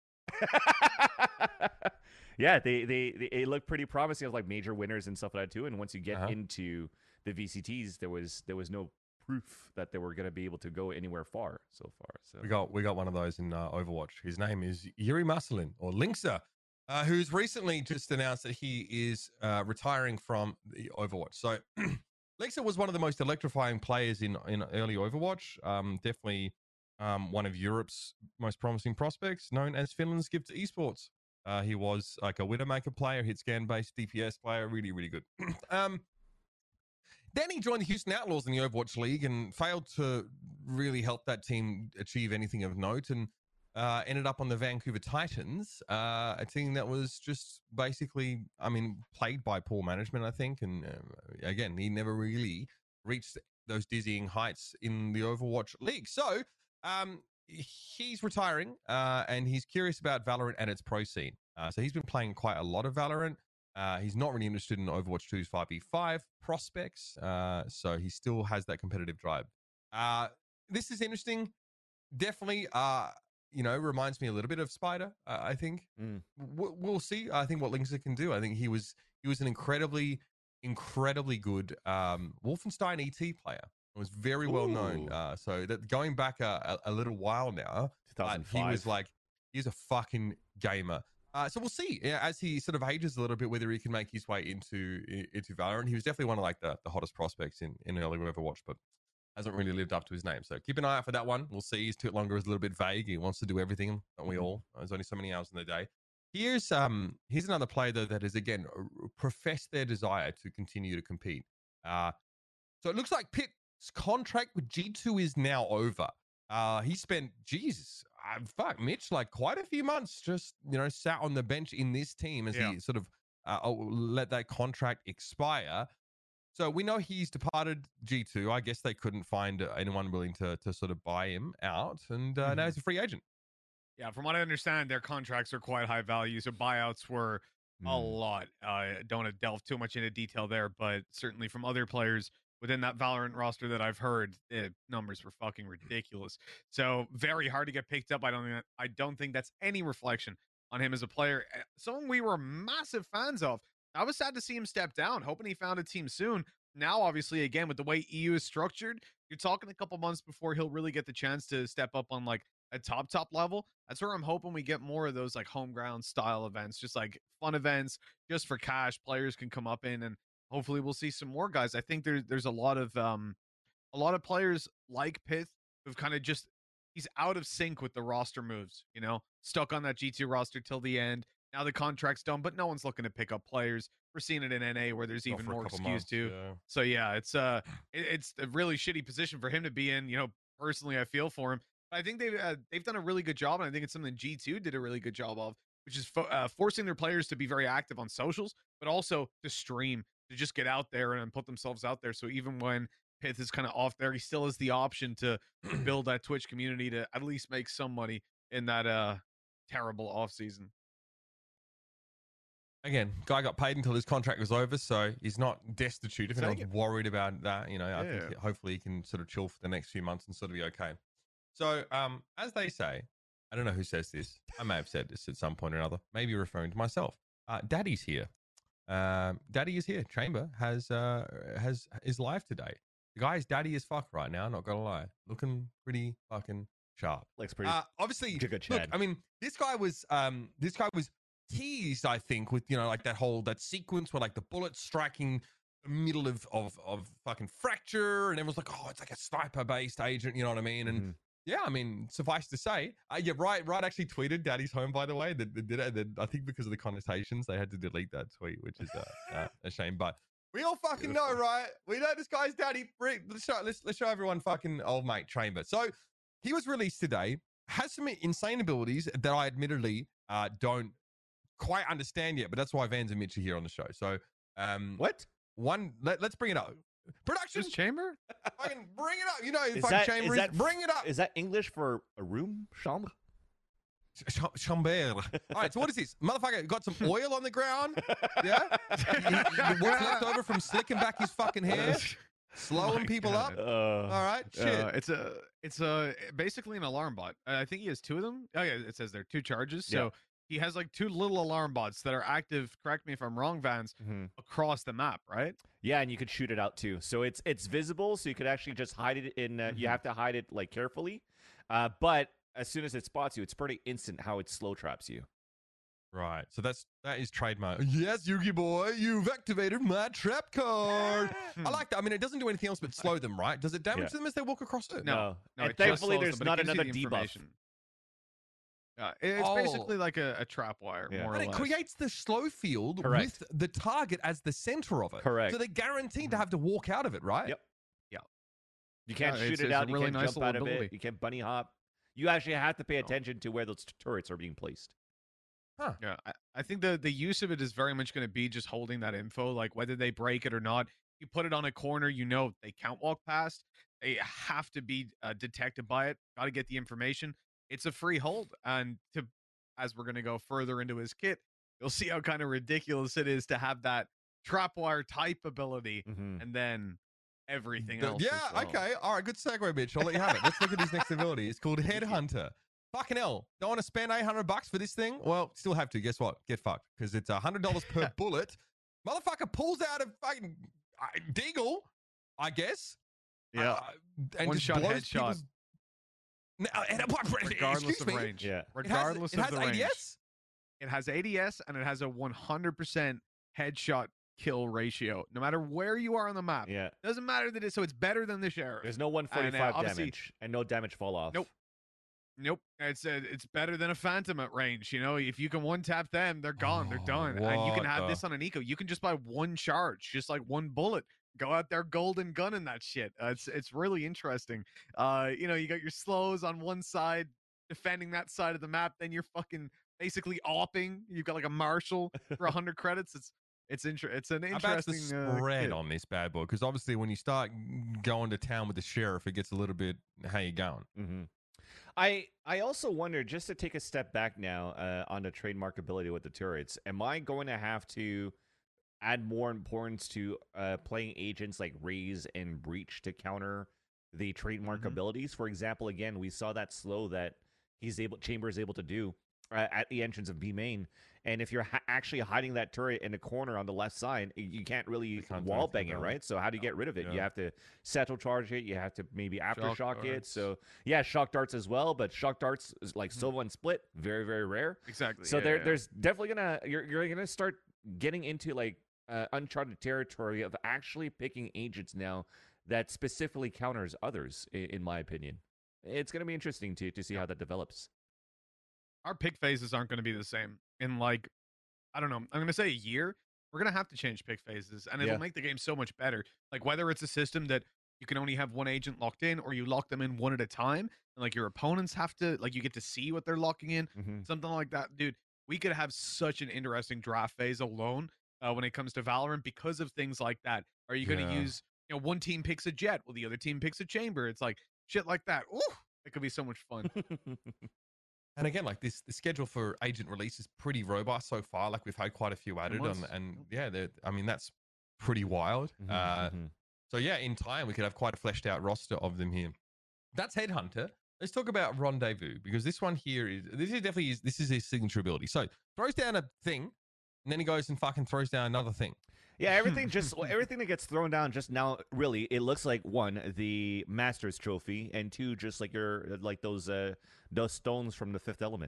Yeah, they, they they they look pretty promising as like major winners and stuff like that too. And once you get Uh-huh. into the V C Ts, there was there was no proof that they were going to be able to go anywhere far so far. So We got we got one of those in uh, Overwatch. His name is Yuri Maslin or Linksa, uh, who's recently just announced that he is uh, retiring from the Overwatch. So Linksa was one of the most electrifying players in in early Overwatch. Um, definitely um, one of Europe's most promising prospects, known as Finland's gift to esports. Uh, he was like a Widowmaker player, hit scan based D P S player, really really good. um, Then he joined the Houston Outlaws in the Overwatch League and failed to really help that team achieve anything of note, and uh, ended up on the Vancouver Titans, uh, a team that was just basically, I mean, plagued by poor management, I think. And uh, again, he never really reached those dizzying heights in the Overwatch League. So um, he's retiring, uh, and he's curious about Valorant and its pro scene. Uh, so he's been playing quite a lot of Valorant. Uh, he's not really interested in Overwatch two's five v five prospects, uh, so he still has that competitive drive. Uh, this is interesting. Definitely, uh, you know, reminds me a little bit of Spider. Uh, I think Mm. w- we'll see. I think what Linksa can do. I think he was he was an incredibly, incredibly good um, Wolfenstein E T player. It was very well known. Ooh. Uh, so that going back a, a, a little while now, uh, he was two thousand five. like, he's a fucking gamer. Uh, so we'll see yeah, as he sort of ages a little bit whether he can make his way into i- into Valorant. He was definitely one of like the, the hottest prospects in in early Overwatch, but hasn't really lived up to his name. So keep an eye out for that one. We'll see. His toot longer is a little bit vague. He wants to do everything, don't we all? There's only so many hours in the day. Here's um here's another player though that has again r- professed their desire to continue to compete. Uh, so it looks like Pitt's contract with G two is now over. Uh, he spent, Jesus, uh, fuck, Mitch, like quite a few months just, you know, sat on the bench in this team as Yeah. he sort of uh, oh, let that contract expire. So we know he's departed G two. I guess they couldn't find uh, anyone willing to to sort of buy him out. And uh, now Mhm. he's a free agent. Yeah, from what I understand, their contracts are quite high value, so buyouts were a Mm. lot. I don't want to delve too much into detail there, but certainly from other players within that Valorant roster that I've heard, eh, numbers were fucking ridiculous. So very hard to get picked up. I don't think I don't think that's any reflection on him as a player. Eh, Someone we were massive fans of. I was sad to see him step down, hoping he found a team soon. Now, obviously, again with the way E U is structured, you're talking a couple months before he'll really get the chance to step up on like a top top level. That's where I'm hoping we get more of those like home ground style events, just like fun events, just for cash. Players can come up in, and hopefully we'll see some more guys. I think there's there's a lot of um a lot of players like Pith who've kind of just he's out of sync with the roster moves, you know, stuck on that G two roster till the end. Now the contract's done, but no one's looking to pick up players. We're seeing it in N A where there's Not even for a more couple excuse months, to. yeah. So yeah, it's uh it, it's a really shitty position for him to be in, you know, personally I feel for him. But I think they've uh, they've done a really good job, and I think it's something G two did a really good job of, which is fo- uh, forcing their players to be very active on socials, but also to stream, to just get out there and put themselves out there. So even when Pith is kind of off there, he still has the option to, to build that Twitch community to at least make some money in that uh terrible off season. Again, guy got paid until his contract was over, so he's not destitute. If Take anyone's it. worried about that, you know, I think Yeah. he- hopefully he can sort of chill for the next few months and sort of be okay. So, um, as they say, I don't know who says this. I may have said this at some point or another, maybe referring to myself. Uh, Daddy's here. Um, Daddy is here. Chamber has uh has is live today. The guy's daddy is fuck right now. Not gonna lie, looking pretty fucking sharp. Looks pretty. Uh, obviously, Jigga look, Chad. I mean, this guy was um, this guy was teased, I think, with you know like that whole that sequence where like the bullet striking the middle of of of fucking fracture, and everyone's like, oh, it's like a sniper based agent, you know what I mean? And Mhm. yeah, I mean, suffice to say, uh, yeah, right, right. Actually, tweeted Daddy's home, by the way. That that did it. That I think because of the connotations, they had to delete that tweet, which is uh, uh, a shame. But we all fucking know, Beautiful. right? We know this guy's daddy. Bring- Let's show, let's, let's show everyone fucking old mate Chamber. So he was released today. Has some insane abilities that I admittedly uh, don't quite understand yet, but that's why Vans and Mitch are here on the show. So um, What? one, let, let's bring it up. Production, This chamber? fucking bring it up. You know, Is fucking that- Chamber is is. that- Bring it up. Is that English for a room? Chambre? Ch- Chamber. All right, so what is this? Motherfucker got some oil on the ground. Yeah? What's left over from slicking back his fucking hair? Slowing my people God. up? Uh, All right, shit. Uh, it's a it's a basically an alarm bot. Uh, I think he has two of them. Oh yeah, it says there two charges. So Yeah. he has like two little alarm bots that are active. Correct me if I'm wrong, Vans. mhm. Across the map, right? Yeah, and you could shoot it out too. So it's it's visible, so you could actually just hide it in. Uh, You Mhm. have to hide it like carefully, uh, but as soon as it spots you, it's pretty instant how it slow traps you. Right. So that's that is trademark. Yes, Yugi boy, you've activated my trap card. I like that. I mean, it doesn't do anything else but slow them, right? Does it damage Yeah. them as they walk across it? No, No, No, and it just thankfully slows there's them, but it not gives you another the debuff. information. Yeah, it- it's Oh. basically like a, a trap wire, Yeah. more But or it less. creates the slow field Correct. with the target as the center of it. Correct. So they're guaranteed to have to walk out of it, right? Yep. You can't Yeah, shoot it's- it it's a out. You really can't nice jump little out of ability. it. You can't bunny hop. You actually have to pay No. attention to where those t- turrets are being placed. Yeah, I, I think the the use of it is very much going to be just holding that info, like whether they break it or not. You put it on a corner, you know they can't walk past. They have to be uh, detected by it. Got to get the information. It's a free hold, and to as we're going to go further into his kit, you'll see how kind of ridiculous it is to have that trapwire type ability, Mm-hmm. and then everything The- else. yeah, as well. okay. All right, good segue, bitch. I'll let you have it. Let's look at his next ability. It's called Headhunter. Fucking hell. Don't want to spend eight hundred bucks for this thing? Well, still have to. Guess what? Get fucked. Because it's one hundred dollars per bullet. Motherfucker pulls out a fucking uh, deagle, I guess. Yeah. uh, and One just shot blows headshot. people's- No, and, Regardless excuse of me, range. Yeah. It has, Regardless it has of the range. A D S. It has A D S and it has a one hundred percent headshot kill ratio. No matter where you are on the map. Yeah. Doesn't matter that it, so it's better than the Sheriff. There's no one And, uh, forty-five obviously- damage and no damage fall off. Nope. Nope. It's uh, it's better than a Phantom at range. You know, if you can one tap them, they're gone. They're Oh, done. And you can what have the- this on an eco. You can just buy one charge, just like one bullet. Go out there, golden gunning that shit. Uh, it's it's really interesting. Uh, you know, you got your slows on one side, defending that side of the map. Then you're fucking basically opping. You've got like a Marshal for a hundred credits. It's it's inter- It's an How about the interesting uh, spread kit. on this bad boy? Because obviously, when you start going to town with the Sheriff, it gets a little bit how you going. Mm-hmm. I I also wonder, just to take a step back now uh, on the trademark ability with the turrets, am I going to have to add more importance to uh, playing agents like Raze and Breach to counter the trademark Mhm. abilities? For example, again, we saw that slow that he's able Chamber is able to do uh, at the entrance of B main, and if you're ha- actually hiding that turret in a corner on the left side, y- you can't really You can't do wall anything bang it, about it. right? So how do you get rid of it? You Yeah. have to settle charge it. You have to maybe aftershock it. darts. So yeah, shock darts as well, but shock darts is like Mhm. Silva and Split, very very rare. Exactly. So yeah, there, yeah. there's definitely gonna you're you're gonna start getting into like uh, uncharted territory of actually picking agents now that specifically counters others. In, in my opinion, it's gonna be interesting to to see how that develops. Our pick phases aren't going to be the same in like I don't know. I'm going to say a year. We're going to have to change pick phases, and it'll Yeah. make the game so much better. Like whether it's a system that you can only have one agent locked in, or you lock them in one at a time, and like your opponents have to like you get to see what they're locking in, Mm-hmm. something like that, dude. We could have such an interesting draft phase alone uh, when it comes to Valorant because of things like that. Are you going to Yeah. use you know one team picks a jet, while the other team picks a chamber? It's like shit like that. Ooh, it could be so much fun. And again, like this, the schedule for agent release is pretty robust so far. Like we've had quite a few added, months. and, and yeah, they're- I mean that's pretty wild. Uh, Mhm. So yeah, in time we could have quite a fleshed out roster of them here. That's Headhunter. Let's talk about Rendezvous because this one here is this is definitely his, this is his signature ability. So throws down a thing, and then he goes and fucking throws down another thing. Yeah, everything just everything that gets thrown down just now. Really, it looks like one the Masters trophy, and two just like your like those uh those stones from the Fifth Element.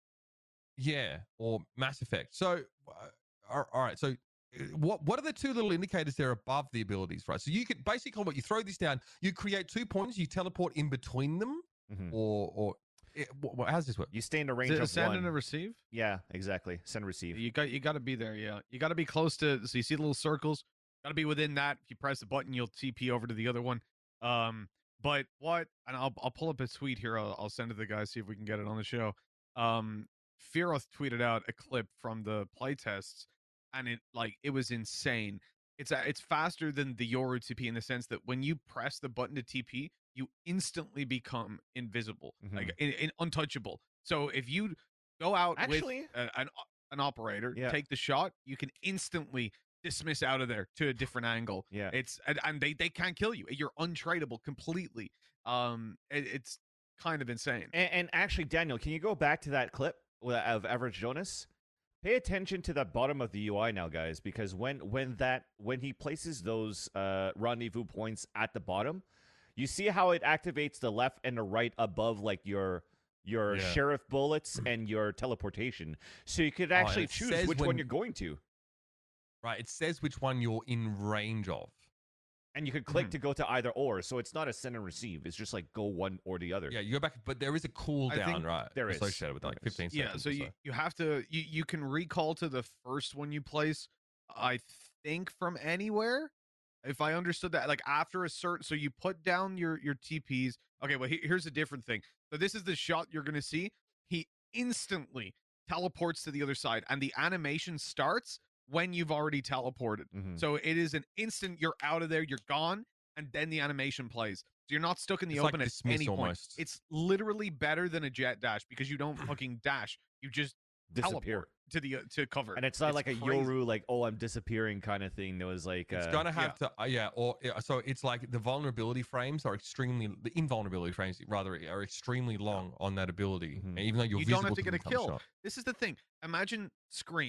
Yeah, or Mass Effect. So, uh, all all right. So, uh, what what are the two little indicators there above the abilities, right? So you could basically what you throw this down, you create two points, you teleport in between them, Mhm. or or it, what, what, how does this work? You stay in the Is range it a of send one. and a receive? Yeah, exactly. Send and receive. You got you got to be there. Yeah, you got to be close to. So you see the little circles. Got to be within that. If you press the button, you'll T P over to the other one. Um, but what? And I'll I'll pull up a tweet here. I'll, I'll send it to the guys. See if we can get it on the show. Um, Fearoth tweeted out a clip from the playtests, and it like it was insane. It's a, it's faster than the Yoru T P in the sense that when you press the button to T P, you instantly become invisible, like in, in, untouchable. So if you go out Actually- with a, an an operator, Yeah. take the shot, you can instantly dismiss out of there to a different angle. Yeah. It's and, and they they can't kill you. You're untradeable completely. Um, it, it's kind of insane. And, and actually, Daniel, can you go back to that clip wi- of Average Jonas? Pay attention to the bottom of the U I now, guys, because when when that when he places those uh, rendezvous points at the bottom, you see how it activates the left and the right above, like your your Yeah. sheriff bullets and your teleportation. So you could and actually it choose says which one when- you're going to, Right, it says which one you're in range of. and you could click Mhm. to go to either or. So it's not a send and receive. It's just like go one or the other. Yeah, you go back, but there is a cooldown, think right? there is. associated with like There is. fifteen Yeah, seconds. so or you, you have to you, you can recall to the first one you place, I think from anywhere. If I understood that, like after a certain, so you put down your your T Ps. Okay, well he- here's a different thing. So this is the shot you're gonna see. He instantly teleports to the other side, and the animation starts when you've already teleported. Mhm. So it is an instant. You're out of there. You're gone, and then the animation plays. So you're not stuck in the It's like open at Dismiss any point. almost. It's literally better than a jet dash because you don't fucking dash. You just Disappear. teleport to the uh, to cover. And it's not like a crazy. Yoru, like, oh, I'm disappearing kind of thing. It was like, It's uh, gonna have to, uh, yeah, or yeah, so it's like the vulnerability frames are extremely, the invulnerability frames rather are extremely long on that ability, Mhm. even though you're You don't have visible to get a them come kill. shot. This is the thing. Imagine Scream.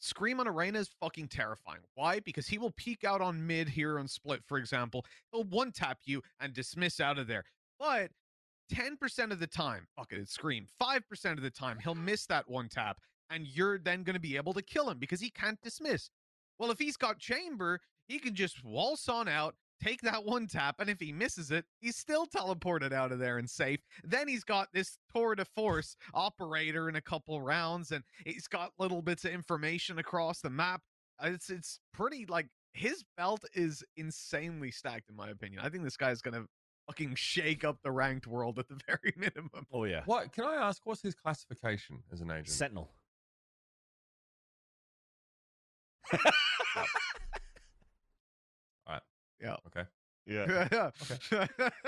Scream on Arena is fucking terrifying. Why? Because he will peek out on mid here on Split, for example. He'll one tap you and dismiss out of there. But ten percent of the time, fuck it, it's Scream. five percent of the time, he'll miss that one tap, and you're then going to be able to kill him because he can't dismiss. Well, if he's got Chamber, he can just waltz on out, take that one tap, and if he misses it, he's still teleported out of there and safe. Then he's got this tour de force operator in a couple rounds, and he's got little bits of information across the map. It's it's pretty, like, his belt is insanely stacked, in my opinion. I think this guy's gonna fucking shake up the ranked world at the very minimum. Oh yeah. What can I ask? What's his classification as an agent? Sentinel. All right. Yeah. Okay. Yeah. Okay.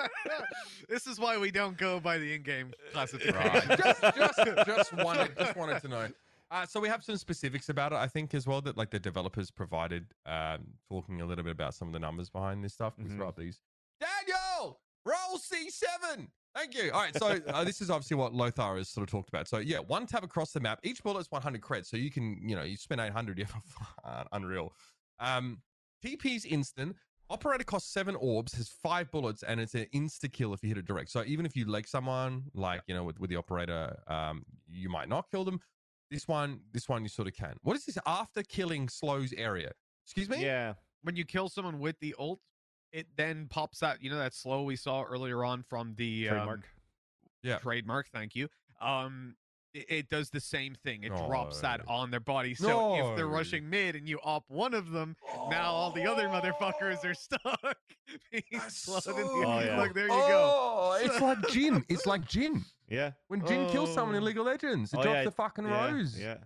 This is why we don't go by the in-game classification. Right. just, just, just wanted, just wanted to know. Uh, so we have some specifics about it, I think, as well, that like the developers provided, um, talking a little bit about some of the numbers behind this stuff. We Mhm. throw up these. Daniel, roll C seven. Thank you. All right, so uh, this is obviously what Lothar has sort of talked about. So yeah, one tab across the map. Each bullet is one hundred creds, so you can, you know, you spend eight hundred. Yeah, unreal. Um, T P's instant. Operator costs seven orbs, has five bullets, and it's an insta kill if you hit it direct. So even if you leg someone, like you know, with, with the operator, um, you might not kill them. This one, this one, you sort of can. What is this? After killing slows area. Excuse me. Yeah. When you kill someone with the ult, it then pops out. You know that slow we saw earlier on from the Trademark. Um, Yeah. trademark. Thank you. Um, it, it does the same thing. It drops that No. on their body. So if they're No. rushing mid and you op one of them, now all the other motherfuckers are stuck. being That's slowed so- in the- Oh, yeah. Look, there you go. Oh, it's like Jin. It's like Jin. Yeah. When Jin kills someone in Oh. League of Legends, it Oh, drops yeah, the fucking yeah, rose. Yeah.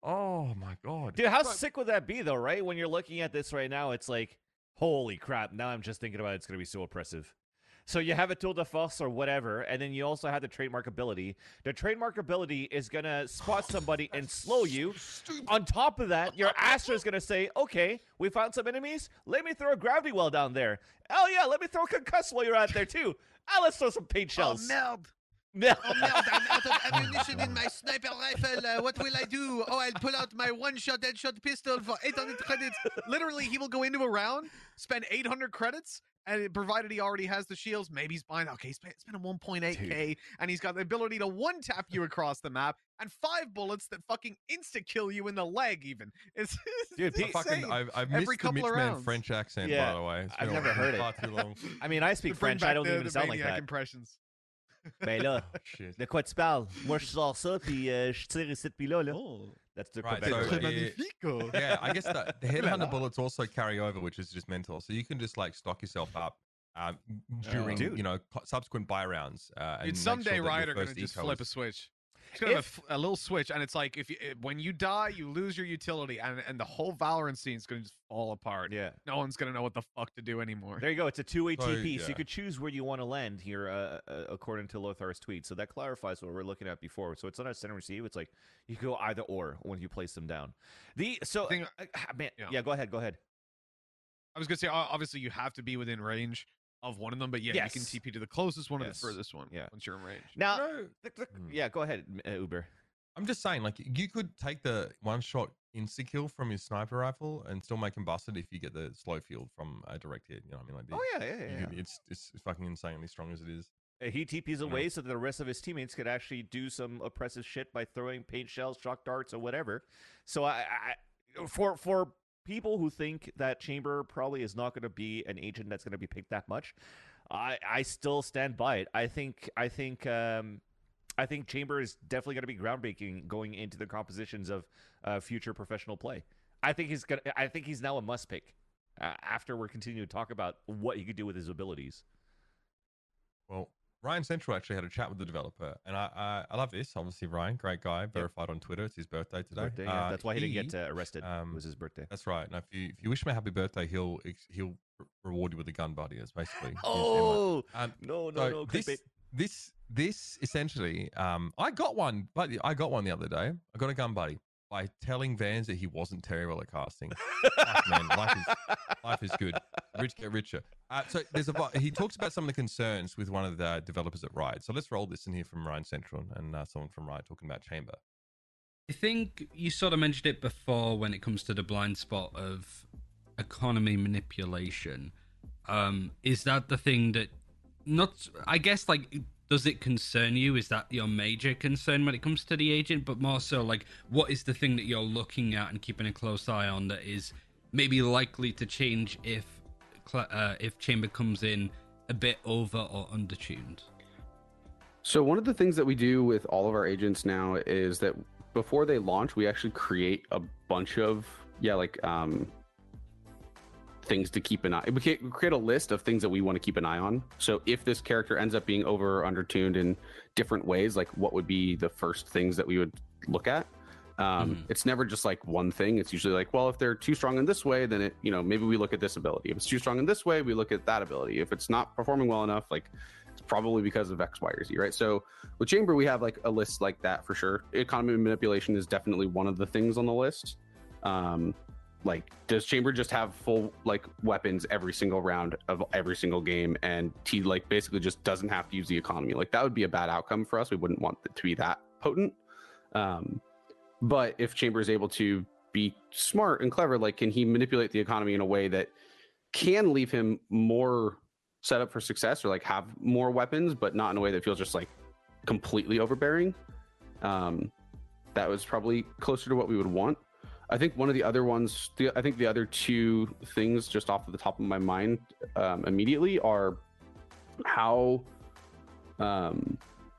Oh my god. Dude, how But- sick would that be, though, right? When you're looking at this right now, it's like, holy crap, now I'm just thinking about it, it's going to be so oppressive. So you have a tool de force or whatever, and then you also have the trademark ability. The trademark ability is going to spot somebody and slow you. On top of that, your Astra is going to say, okay, we found some enemies. Let me throw a gravity well down there. Oh, yeah, let me throw a concuss while you're out there, too. Ah, let's throw some paint shells. merde. No. Oh merde, I'm out of ammunition in my sniper rifle. Uh, what will I do? Oh, I'll pull out my one-shot headshot pistol for eight hundred credits. Literally, he will go into a round, spend eight hundred credits, and it, provided he already has the shields, maybe he's buying, okay, spend, spend a one point eight K, and he's got the ability to one-tap you across the map, and five bullets that fucking insta-kill you in the leg, even. It's, it's Dude, I Pete, fucking, insane. I've, I've Every missed the couple of Mitchman rounds. French accent, Yeah, by the way. It's I've been never a- heard it. far too long. I mean, I speak To bring French. I back don't the, even the sound like Maniac that. impressions. Ben là, Shit. de quoi tu parles? Moi, je sors ça, puis euh, je tire ici, puis là, là. Oh. That's the Right, Quebec. so way. it- magnifico. Yeah, I guess the, the Look at headhunter that. bullets also carry over, which is just mental. So you can just like stock yourself up um, during dude. you know co- subsequent buy rounds. Uh, and Dude, make someday sure that your Riot are gonna first just eco flip is- a switch. It's gonna If- have a, f- a little switch, and it's like if you eh, when you die, you lose your utility, and and the whole Valorant scene is gonna just fall apart. Yeah. No one's gonna know what the fuck to do anymore. There you go. It's a two-way So, T P, so yeah. you could choose where you want to land here, uh, uh, according to Lothar's tweet. So that clarifies what we're looking at before. So it's not a center receive. It's like you can go either or when you place them down. The so Thing- uh, uh, man, yeah. yeah. Go ahead. Go ahead. I was gonna say, o- obviously, you have to be within range of one of them, but yeah, Yes. you can T P to the closest one or Yes. the furthest one. Yeah. Once you're in range. Now, No, the- the- Hmm. yeah. Go ahead, uh, Uber. I'm just saying, like you could take the one shot insta kill from your sniper rifle and still make him busted if you get the slow field from a direct hit. You know what I mean? Like the- Oh yeah, yeah, you yeah. could- it's, it's it's fucking insanely strong as it is. Uh, He T Ps know. away so that the rest of his teammates could actually do some oppressive shit by throwing paint shells, shock darts, or whatever. So I, I for for people who think that Chamber probably is not going to be an agent that's going to be picked that much, I I still stand by it. I think I think um I think Chamber is definitely going to be groundbreaking going into the compositions of uh, future professional play. I think he's gonna. I think he's now a must pick. Uh, after we're continuing to talk about what he could do with his abilities. Well, Ryan Central actually had a chat with the developer, and I I, I love this. Obviously, Ryan, great guy, verified on Twitter. It's his birthday today. Birthday, yeah. Uh, That's why he, didn't get he- uh, arrested. um, it was his birthday. That's right. Now, if you if you wish him a happy birthday, he'll ex- he'll re- reward you with a gun buddy. That's basically. his M O. Oh Um, no, no, so no! this clickbait. this this essentially, um, I got one, but I got one the other day. I got a gun buddy by telling Vans that he wasn't terrible at casting. Fuck, man, life is life is good. Rich get richer. Uh, so there's a he talks about some of the concerns with one of the developers at Riot. So let's roll this in here from Ryan Central and uh, someone from Riot talking about Chamber. I think you sort of mentioned it before when it comes to the blind spot of economy manipulation. Um, is that the thing that not? I guess like, does it concern you? Is that your major concern when it comes to the agent? But more so, like, what is the thing that you're looking at and keeping a close eye on that is maybe likely to change if uh, if Chamber comes in a bit over or undertuned? So one of the things that we do with all of our agents now is that before they launch, we actually create a bunch of yeah, like um, things to keep an eye. We create a list of things that we want to keep an eye on. So if this character ends up being over or undertuned in different ways, like what would be the first things that we would look at? Um, mm-hmm. It's never just like one thing. It's usually like, well, if they're too strong in this way, then it, you know, maybe we look at this ability. If it's too strong in this way, we look at that ability. If it's not performing well enough, like it's probably because of X, Y, or Z, right? So with Chamber, we have like a list like that for sure. Economy manipulation is definitely one of the things on the list. Um, like, does Chamber just have full like weapons every single round of every single game, and he like basically just doesn't have to use the economy? Like that would be a bad outcome for us. We wouldn't want it to be that potent. Um, but if Chamber is able to be smart and clever, like can he manipulate the economy in a way that can leave him more set up for success, or like have more weapons, but not in a way that feels just like completely overbearing? Um, that was probably closer to what we would want. I think one of the other ones, the, I think the other two things just off of the top of my mind um, immediately are how um,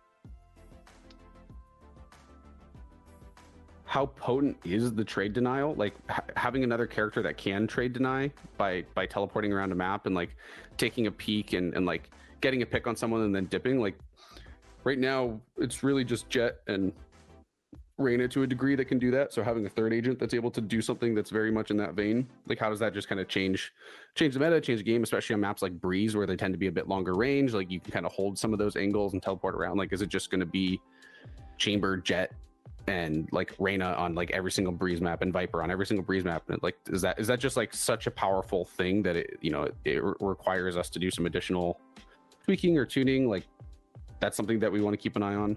how potent is the trade denial? Like ha- having another character that can trade deny by by teleporting around a map and like taking a peek and, and like getting a pick on someone and then dipping. Like right now, it's really just Jet and Reyna to a degree that can do that. So having a third agent that's able to do something that's very much in that vein, like how does that just kind of change change the meta, change the game, especially on maps like Breeze where they tend to be a bit longer range? Like you can kind of hold some of those angles and teleport around. Like is it just going to be Chamber, Jet, and like Reyna on like every single Breeze map and Viper on every single Breeze map? And like is that is that just like such a powerful thing that it, you know, it, it re- requires us to do some additional tweaking or tuning? Like that's something that we want to keep an eye on.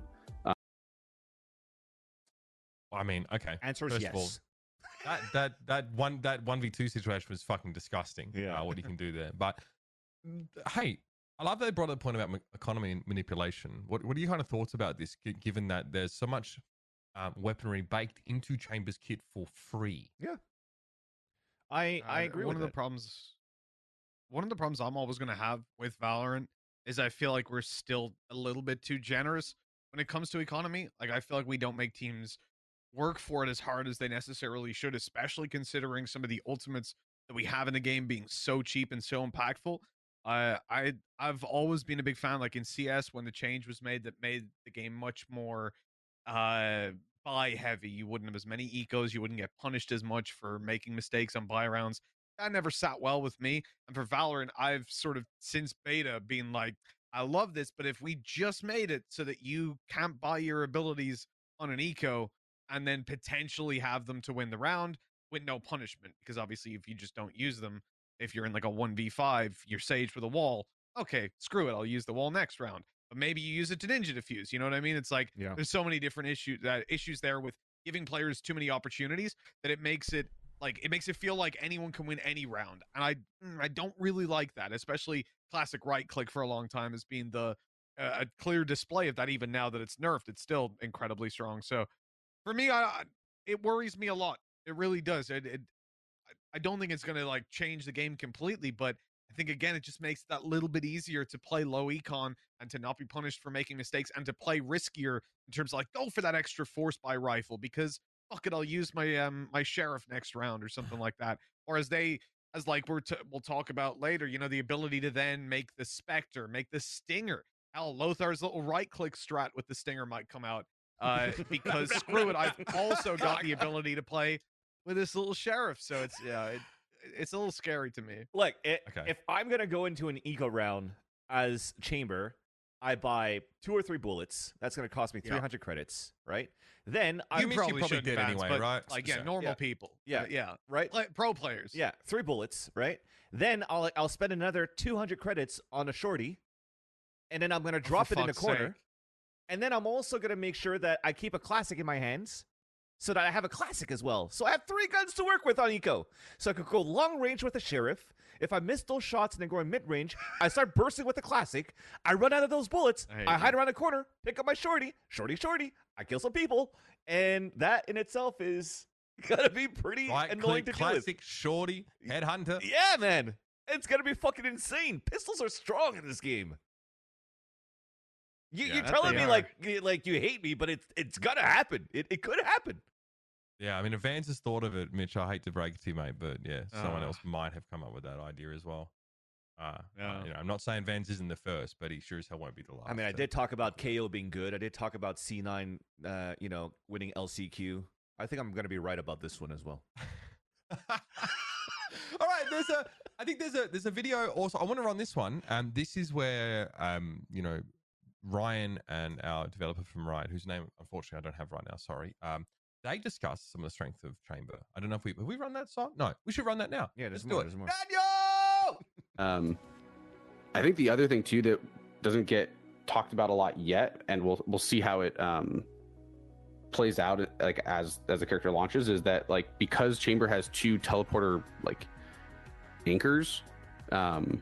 I mean, okay. Answer is First yes. of all, that that that one that one v two situation was fucking disgusting. Yeah, uh, what you can do there. But hey, I love they brought up the point about economy and manipulation. What what are your kind of thoughts about this? Given that there's so much um, weaponry baked into Chamber's kit for free. Yeah, I I agree. Uh, one with of it. the problems, one of the problems I'm always going to have with Valorant is I feel like we're still a little bit too generous when it comes to economy. Like I feel like we don't make teams work for it as hard as they necessarily should, especially considering some of the ultimates that we have in the game being so cheap and so impactful. Uh, I I've always been a big fan, like in C S when the change was made that made the game much more uh, buy heavy. You wouldn't have as many ecos, you wouldn't get punished as much for making mistakes on buy rounds. That never sat well with me. And for Valorant, I've sort of since beta been like, I love this, but if we just made it so that you can't buy your abilities on an eco and then potentially have them to win the round with no punishment, because obviously if you just don't use them, if you're in like a one v five, you're Sage with a wall, okay, screw it, I'll use the wall next round. But maybe you use it to Ninja Defuse, you know what I mean? It's like, yeah. There's so many different issues that issues there with giving players too many opportunities that it makes it like it makes it feel like anyone can win any round. And I I don't really like that, especially classic right click for a long time has been the uh, a clear display of that. Even now that it's nerfed, it's still incredibly strong. So for me, I, it worries me a lot. It really does. It, it I don't think it's going to like change the game completely, but I think again it just makes that little bit easier to play low econ and to not be punished for making mistakes and to play riskier in terms of like go for that extra force by rifle because fuck it, I'll use my um my sheriff next round or something like that. Or as they as like we're t- we'll talk about later, you know, the ability to then make the Spectre, make the Stinger. Hell, Lothar's little right click strat with the Stinger might come out. Uh, because screw it, I've also got the ability to play with this little sheriff. So it's yeah, it, it's a little scary to me. Look, it, Okay. if I'm gonna go into an eco round as Chamber, I buy two or three bullets. That's gonna cost me Yeah. three hundred credits, right? Then I You probably shouldn't did advance, anyway, but, right? Like yeah, So- normal yeah. people. Yeah. Uh, yeah, right, Play, pro players. yeah, three bullets, right? Then I'll I'll spend another two hundred credits on a shorty, and then I'm gonna drop for it in a fuck's corner. sake. And then I'm also going to make sure that I keep a classic in my hands so that I have a classic as well. So I have three guns to work with on Eco. So I could go long range with a sheriff. If I miss those shots and then go in mid range, I start bursting with a classic. I run out of those bullets. I hate I hide you. around a corner, pick up my shorty, shorty, shorty. I kill some people, and that in itself is gonna be pretty Right annoying click, to deal with. classic, shorty, headhunter. Yeah, man. It's gonna be fucking insane. Pistols are strong in this game. You, Yeah, you're that telling they me are. like you- like you hate me, but it's it's gonna happen. It it could happen. Yeah, I mean, if Vance has thought of it, Mitch, I hate to break it to you, mate, but yeah, someone Uh. else might have come up with that idea as well. Uh, Yeah. uh, you know, I'm not saying Vance isn't the first, but he sure as hell won't be the last. I mean, I so- did talk about K O being good. I did talk about C nine, uh, you know, winning L C Q. I think I'm gonna be right about this one as well. All right, there's a. I think there's a there's a video also. I want to run this one. Um, this is where um, you know, Ryan and our developer from Riot, whose name unfortunately I don't have right now. Sorry. Um, they discuss some of the strength of Chamber. I don't know if we have we run that song. No, we should run that now. Yeah, there's Let's more, do it. there's more. Daniel! Um, I think the other thing too that doesn't get talked about a lot yet, and we'll we'll see how it um, plays out like as as the character launches, is that like because Chamber has two teleporter like anchors, um,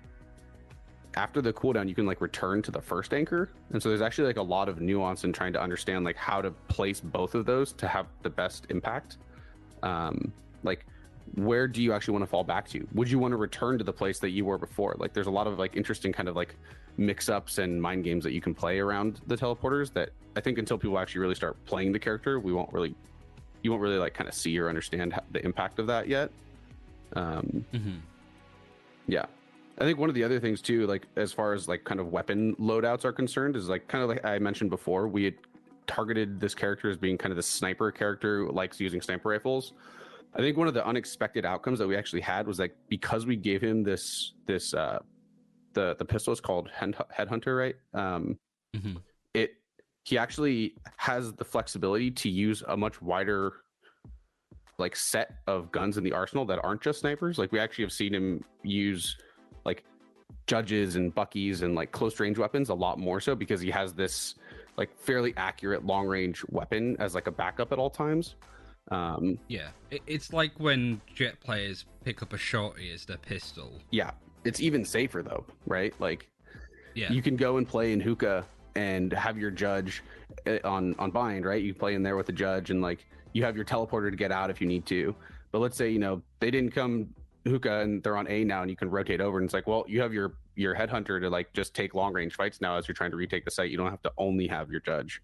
after the cooldown you can like return to the first anchor, and so there's actually like a lot of nuance in trying to understand like how to place both of those to have the best impact. Um, like where do you actually want to fall back to? Would you want to return to the place that you were before? Like there's a lot of like interesting kind of like mix-ups and mind games that you can play around the teleporters that I think until people actually really start playing the character, we won't really you won't really like kind of see or understand how, the impact of that yet. Um, Mhm. yeah. I think one of the other things too, like as far as like kind of weapon loadouts are concerned, is like kind of like I mentioned before, we had targeted this character as being kind of the sniper character who likes using sniper rifles. I think one of the unexpected outcomes that we actually had was like because we gave him this this uh the the pistol is called Head- Headhunter, right? Um Mhm. it he actually has the flexibility to use a much wider like set of guns in the arsenal that aren't just snipers. Like we actually have seen him use like judges and buckies and like close range weapons a lot more so because he has this like fairly accurate long range weapon as like a backup at all times. Um, Yeah, it, it's like when Jet players pick up a shorty as their pistol. yeah, it's even safer though, right? Like Yeah, you can go and play in hookah and have your judge uh, on on bind, right? You play in there with the judge and like you have your teleporter to get out if you need to. But let's say, you know, they didn't come hookah and they're on A now and you can rotate over and it's like, well, you have your your headhunter to like just take long range fights now as you're trying to retake the site. You don't have to only have your judge.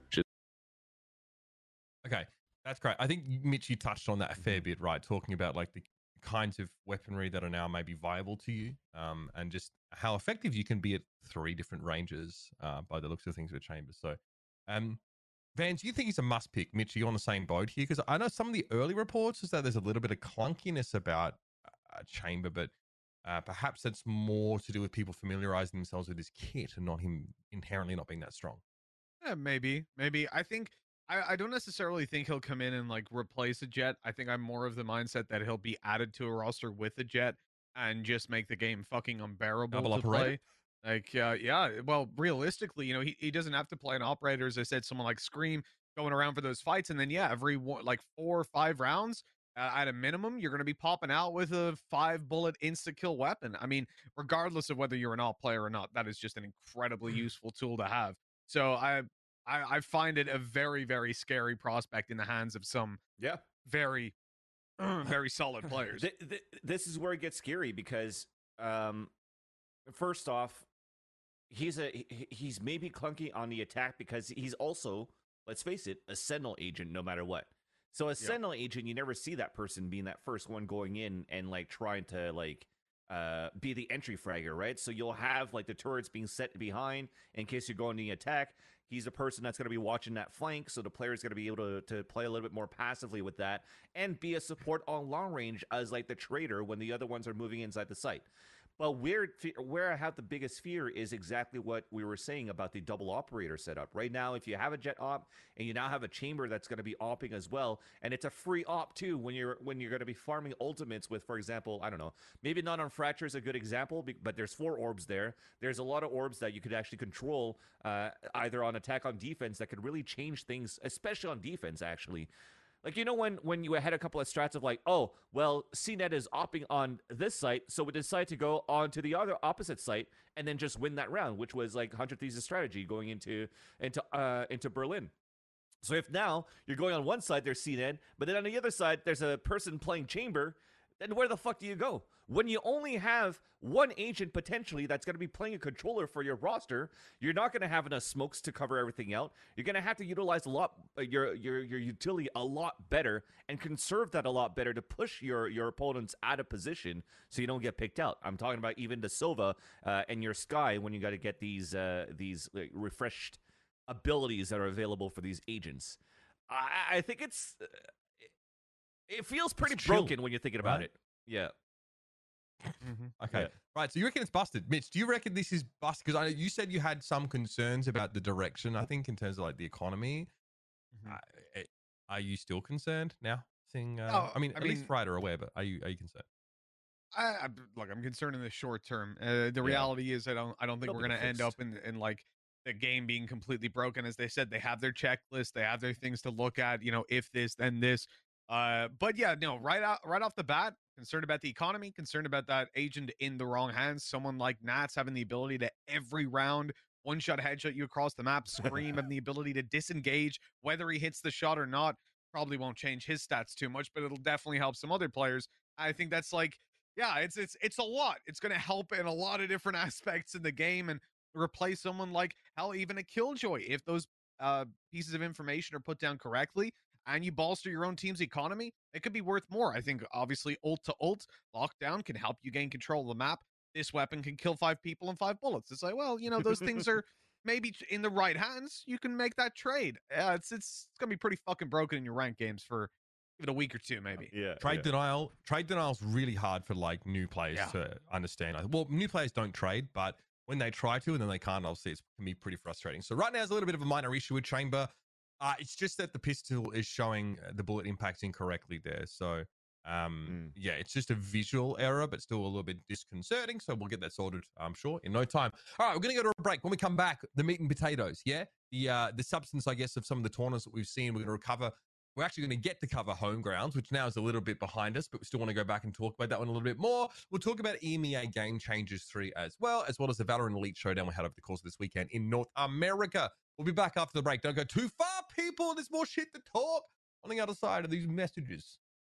Okay, that's great. I think Mitch, you touched on that a fair bit, right? Talking about like the kinds of weaponry that are now maybe viable to you, um, and just how effective you can be at three different ranges uh, by the looks of things with Chambers. So, um, Vance, do you think he's a must pick? Mitch, are you on the same boat here? Because I know some of the early reports is that there's a little bit of clunkiness about uh, Chamber, but uh, perhaps that's more to do with people familiarizing themselves with his kit and not him inherently not being that strong. Yeah, maybe, maybe. I think I, I don't necessarily think he'll come in and like replace a Jet. I think I'm more of the mindset that he'll be added to a roster with a Jet and just make the game fucking unbearable Double to operator? play. Like, uh, yeah, well, realistically, you know, he, he doesn't have to play an operator. As I said, someone like Scream going around for those fights, and then yeah, every one, like four or five rounds. Uh, at a minimum, you're going to be popping out with a five bullet insta kill weapon. I mean, regardless of whether you're an alt player or not, that is just an incredibly useful tool to have. So I, I, I find it a very, very scary prospect in the hands of some Yeah. very, very solid players. Th- th- this is where it gets scary because, um, first off, he's a he- he's maybe clunky on the attack because he's also, let's face it, a Sentinel agent no matter what. So a Sentinel agent, you never see that person being that first one going in and like trying to like uh be the entry fragger, right? So you'll have like the turrets being set behind in case you're going to the attack. He's the person that's going to be watching that flank, so the player is going to be able to, to play a little bit more passively with that and be a support on long range as like the trader when the other ones are moving inside the site. But where where I have the biggest fear is exactly what we were saying about the double operator setup. Right now, if you have a jet op and you now have a chamber that's going to be opping as well, and it's a free op too when you're when you're going to be farming ultimates with, for example, I don't know, maybe not on Fracture is a good example, but there's four orbs there. There's a lot of orbs that you could actually control uh, either on attack on defense that could really change things, especially on defense actually. Like, you know, when when you had a couple of strats of like, oh, well, C net is opping on this site, so we decide to go on to the other opposite site and then just win that round, which was like one hundred Thieves' strategy going into into uh, into Berlin. So if now you're going on one side, there's C net, but then on the other side, there's a person playing Chamber, then where the fuck do you go? When you only have one agent potentially that's going to be playing a controller for your roster, you're not going to have enough smokes to cover everything out. You're going to have to utilize a lot uh, your your your utility a lot better and conserve that a lot better to push your your opponents out of position so you don't get picked out. I'm talking about even the Sova uh, and your Sky when you got to get these uh, these like, refreshed abilities that are available for these agents. I, I think it's uh, it feels pretty It's chill, broken when you're thinking about right? it. Yeah. Mhm. Okay. Yeah. Right. So you reckon it's busted. Mitch, do you reckon this is busted? Because I know you said you had some concerns about the direction, I think, in terms of like the economy. Mhm. Uh, eh, are you still concerned now? Seeing, uh, Oh, I mean, I at least mean- Friday are aware, but are you are you concerned? I, I look, I'm concerned in the short term. Uh, the reality is, I don't, I don't think It'll we're be going to end fixed. up in, in like the game being completely broken. As they said, they have their checklist, they have their things to look at. You know, if this, then this. Uh, but yeah, no, right out, right off the bat, concerned about the economy, concerned about that agent in the wrong hands. Someone like Nats having the ability to every round one shot headshot you across the map. Scream having the ability to disengage whether he hits the shot or not. Probably won't change his stats too much, but it'll definitely help some other players. I think that's like, yeah, it's it's it's a lot. It's going to help in a lot of different aspects in the game and replace someone like hell, even a Killjoy if those uh, pieces of information are put down correctly and you bolster your own team's economy. It could be worth more. I think obviously ult to ult lockdown can help you gain control of the map. This weapon can kill five people in five bullets. It's like, well, you know, those things are maybe in the right hands. You can make that trade. Yeah, it's it's, it's gonna be pretty fucking broken in your ranked games for give it a week or two, maybe. Yeah. Trade yeah. denial. Trade denial is really hard for like new players Yeah. to understand. Well, new players don't trade, but when they try to and then they can't, obviously it can be pretty frustrating. So right now is a little bit of a minor issue with Chamber. Uh, it's just that the pistol is showing uh, the bullet impacts incorrectly there. So um, Mm. yeah, it's just a visual error, but still a little bit disconcerting. So we'll get that sorted, I'm sure, in no time. All right, we're gonna go to a break. When we come back, the meat and potatoes. Yeah, the uh, the substance, I guess, of some of the tournaments that we've seen. We're gonna recover. We're actually going to get to cover home grounds, which now is a little bit behind us, but we still want to go back and talk about that one a little bit more. We'll talk about E M E A Game Changers three as well, as well as the Valorant Elite Showdown we had over the course of this weekend in North America. We'll be back after the break. Don't go too far, people. There's more shit to talk on the other side of these messages.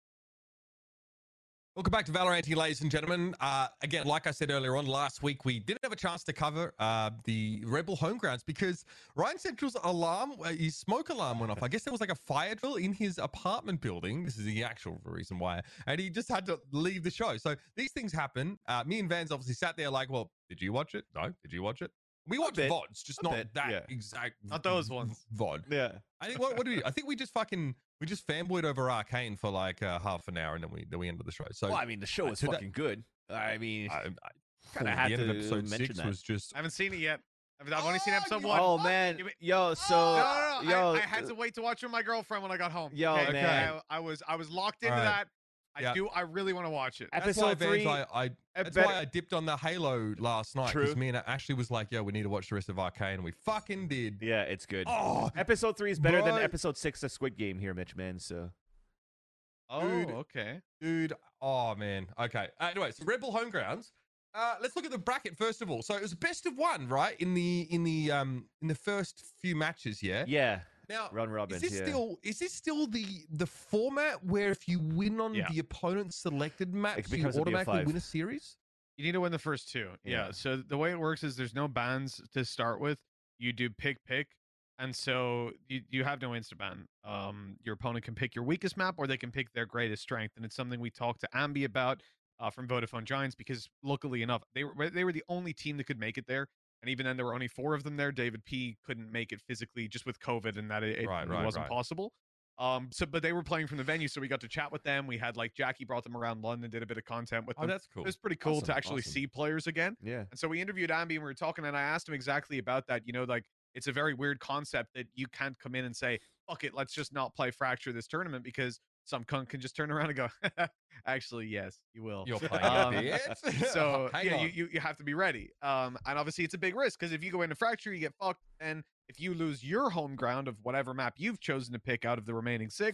Welcome back to Valorant, ladies and gentlemen. Uh, again, like I said earlier on, last week we didn't have a chance to cover uh, the Rebel Homegrounds because Ryan Central's alarm, uh, his smoke alarm went off. I guess there was like a fire drill in his apartment building. This is the actual reason why. And he just had to leave the show. So these things happen. Uh, me and Vans obviously sat there like, well, did you watch it? No. Did you watch it? We watched bit. V O Ds, just A not bit, that yeah. exact. Not those ones. V O D. Yeah. I think what, what did we? I think we just fucking we just fanboyed over Arcane for like uh, half an hour, and then we then we ended the show. So Well, I mean, the show uh, was today- fucking good. I mean, I, I, Kinda the had end of to episode mention six that. was just I haven't seen it yet. I've, I've only seen Oh, episode you- one. oh man, Give it- yo, so No, no, no. yo, I, I had to wait to watch with my girlfriend when I got home. Yo, okay? man. I, I was I was locked into All right. that. I Yeah. do. I really want to watch it. that's why, episode Vans, three. I, I a that's better- why I dipped on the Halo last night because True. me and Ashley was like, "Yo, we need to watch the rest of Arcane," and we fucking did. Yeah, it's good. Oh, Episode three is better than Bro. episode six of Squid Game here, Mitch, man. So Oh, Dude. okay. dude. Oh man. Okay. Uh, anyway, so Rebel Homegrounds. Uh, let's look at the bracket first of all. So it was best of one, right? In the in the um in the first few matches, yeah. yeah, Now, round robin. is this yeah. still is this still the the format where if you win on Yeah. the opponent's selected map, you becomes a B O automatically five. win a series? You need to win the first two. Yeah. Yeah. So the way it works is there's no bans to start with. You do pick pick, and so you you have no insta ban. Um, your opponent can pick your weakest map, or they can pick their greatest strength, and it's something we talked to Ambi about uh, from Vodafone Giants because luckily enough they were they were the only team that could make it there, and even then there were only four of them there. David P couldn't make it physically just with COVID, and that it, it Right, really right, wasn't right. possible. Um, so but they were playing from the venue, so we got to chat with them. We had like Jackie brought them around London, did a bit of content with Oh, them. that's cool. It was pretty cool Awesome, to actually awesome. see players again. Yeah, And so we interviewed Ambi and we were talking, and I asked him exactly about that. You know, like it's a very weird concept that you can't come in and say, fuck it, let's just not play Fracture this tournament because some cunt can just turn around and go, actually, yes, you will. You're playing Um, a bit. So Hang yeah, on. you, you you have to be ready. Um, and obviously it's a big risk because if you go into Fracture, you get fucked. And if you lose your home ground of whatever map you've chosen to pick out of the remaining six,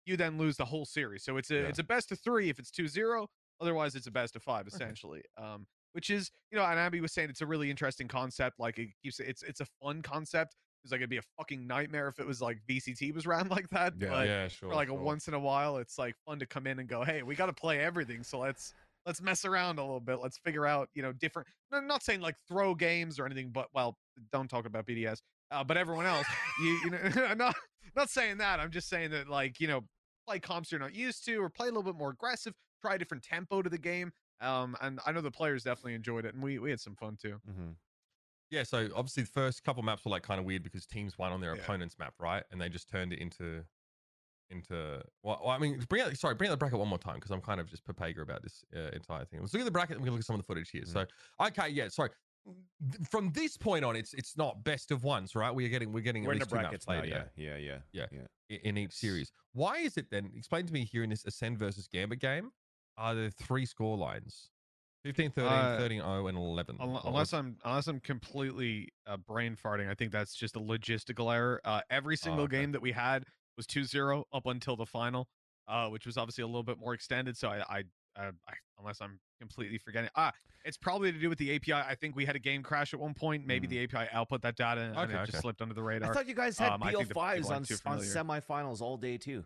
you then lose the whole series. So it's a Yeah. it's a best of three if it's two zero. Otherwise, it's a best of five essentially. Okay. Um, which is, you know, and Abby was saying it's a really interesting concept. Like it keeps it's it's a fun concept. It's like it'd be a fucking nightmare if it was like V C T was ran like that. Yeah. but yeah, sure. for like sure. a once in a while, it's like fun to come in and go, hey, we got to play everything. So let's let's mess around a little bit. Let's figure out, you know, different. I'm not saying like throw games or anything, but well, don't talk about B D S. Uh, but everyone else, you you know, I'm not not saying that. I'm just saying that like you know, play comps you're not used to, or play a little bit more aggressive. Try a different tempo to the game. Um, and I know the players definitely enjoyed it, and we we had some fun too. Mm-hmm. Yeah, so obviously the first couple maps were like kind of weird because teams won on their Yeah. opponent's map, right? And they just turned it into into well, well I mean, bring out sorry, bring out the bracket one more time because I'm kind of just Papega about this uh, entire thing. Let's look at the bracket and we can look at some of the footage here. Mhm. So okay, yeah, sorry. From this point on, it's it's not best of ones, right? We're getting we're getting We're at in the least two maps brackets now. played, Yeah. Yeah. Yeah. Yeah. Yeah. i- in each series. Why is it then? Explain to me here in this Ascend versus Gambit game. Are there three score lines? fifteen, thirteen, Uh, thirteen, oh, and eleven. Unle- What- Unless what- I'm unless I'm completely uh, brain farting, I think that's just a logistical error. Uh, every single okay. game that we had was two zero up until the final, uh, which was obviously a little bit more extended. So I, I, uh, I unless I'm completely forgetting, ah, it's probably to do with the A P I. I think we had a game crash at one point. Maybe Mhm. the A P I output that data and Okay, it just okay. slipped under the radar. I thought you guys had Um, I B L think the people fives on aren't too s- on familiar. semifinals all day too.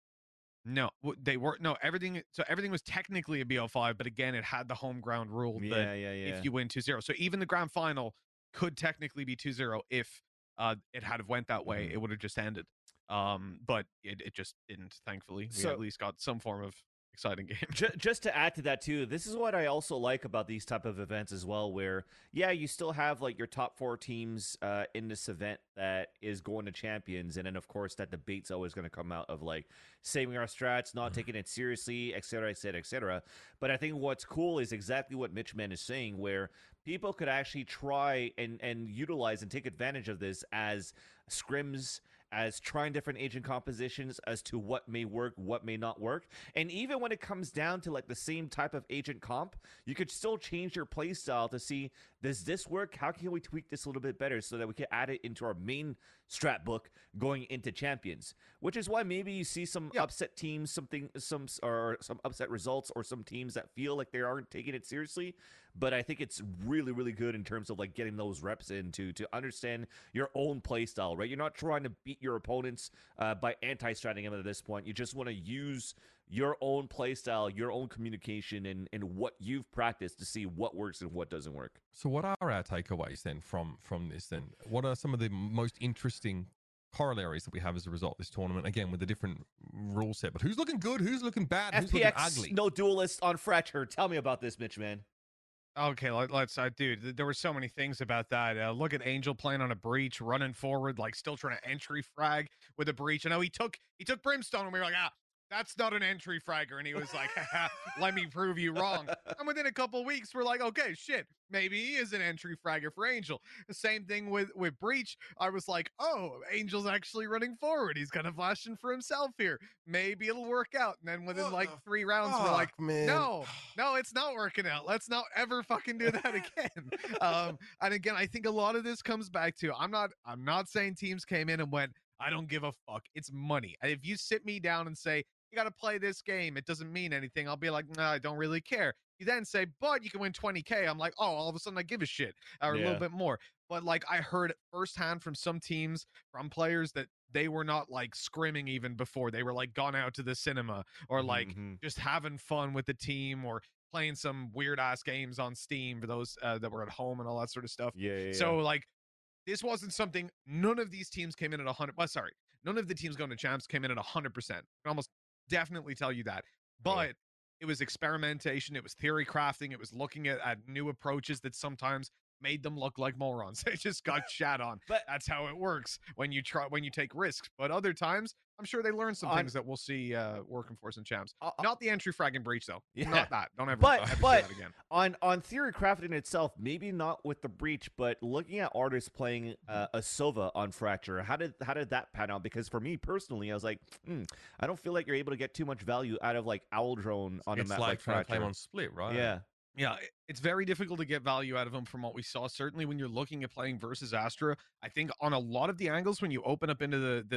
No, w- they were no everything. So everything was technically a B O five, but again, it had the home ground rule that Yeah. Yeah. Yeah. if you win two zero. So even the grand final could technically be two zero if uh, it had have went that way. Mhm. It would have just ended. Um, but it, it just didn't, thankfully. We So- at least got some form of exciting game. Ju- just to add to that too, this is what I also like about these type of events as well, where yeah, you still have like your top four teams uh, in this event that is going to champions, and then of course that debate's always going to come out of like saving our strats, not taking it seriously, et cetera, et cetera, et cetera. But I think what's cool is exactly what Mitchman is saying, where people could actually try and and utilize and take advantage of this as scrims, as trying different agent compositions as to what may work, what may not work. And even when it comes down to like the same type of agent comp, you could still change your play style to see, does this work? How can we tweak this a little bit better so that we can add it into our main strat book going into champions? Which is why maybe you see some Yeah. upset teams, something, some or some upset results, or some teams that feel like they aren't taking it seriously. But I think it's really, really good in terms of like getting those reps in to to understand your own play style, right? You're not trying to beat your opponents uh, by anti-stratting them at this point. You just want to use your own play style, your own communication, and and what you've practiced to see what works and what doesn't work. So what are our takeaways then from from this then? What are some of the most interesting corollaries that we have as a result of this tournament? Again, with the different rule set, but who's looking good? Who's looking bad? Who's looking F P X, ugly? no duelist on Fracture. Tell me about this, Mitch, man. Okay, let, let's. Uh, dude, th- there were so many things about that. Uh, look at Angel playing on a breach, running forward, like still trying to entry frag with a breach. I know he took he took Brimstone, and we were like, ah, that's not an entry fragger, and he was like, haha, let me prove you wrong. And within a couple weeks, we're like, okay, shit, maybe he is an entry fragger for Angel. The same thing with with breach. I was like, oh, Angel's actually running forward. He's kind of flashing for himself here. Maybe it'll work out. And then within What like the three rounds, we're like, Fuck, man. no, no, it's not working out. Let's not ever fucking do that again. um, and again, I think a lot of this comes back to I'm not I'm not saying teams came in and went, I don't give a fuck. It's money. And if you sit me down and say, you got to play this game, it doesn't mean anything, I'll be like, nah, I don't really care. You then say, but you can win twenty K. I'm like, oh, all of a sudden I give a shit, or a Yeah. little bit more. But like I heard firsthand from some teams, from players, that they were not like scrimming even before. They were like gone out to the cinema or like Mhm. just having fun with the team or playing some weird ass games on Steam for those uh, that were at home and all that sort of stuff. yeah, yeah, yeah. So like this wasn't something none of these teams came in at one hundred. Well, sorry, none of the teams going to champs came in at one hundred percent. I can almost definitely tell you that. But it was experimentation, it was theory crafting, it was looking at, at new approaches that sometimes made them look like morons. They just got shat on. But- that's how it works when you try when you take risks. But other times, I'm sure they learned some On- things that we'll see uh, working for us in champs. Uh, uh, Not the entry frag and breach though. Yeah. Not that. Don't ever, But- ever do but- that again. on on theory crafting itself, maybe not with the breach, but looking at artists playing uh, a Sova on Fracture, how did how did that pan out? Because for me personally, I was like, hmm, I don't feel like you're able to get too much value out of like Owl Drone on It's a map like like trying to play Fracture. him on split, right? Yeah, Yeah, i- it's very difficult to get value out of them from what we saw. Certainly when you're looking at playing versus Astra, I think on a lot of the angles when you open up into the the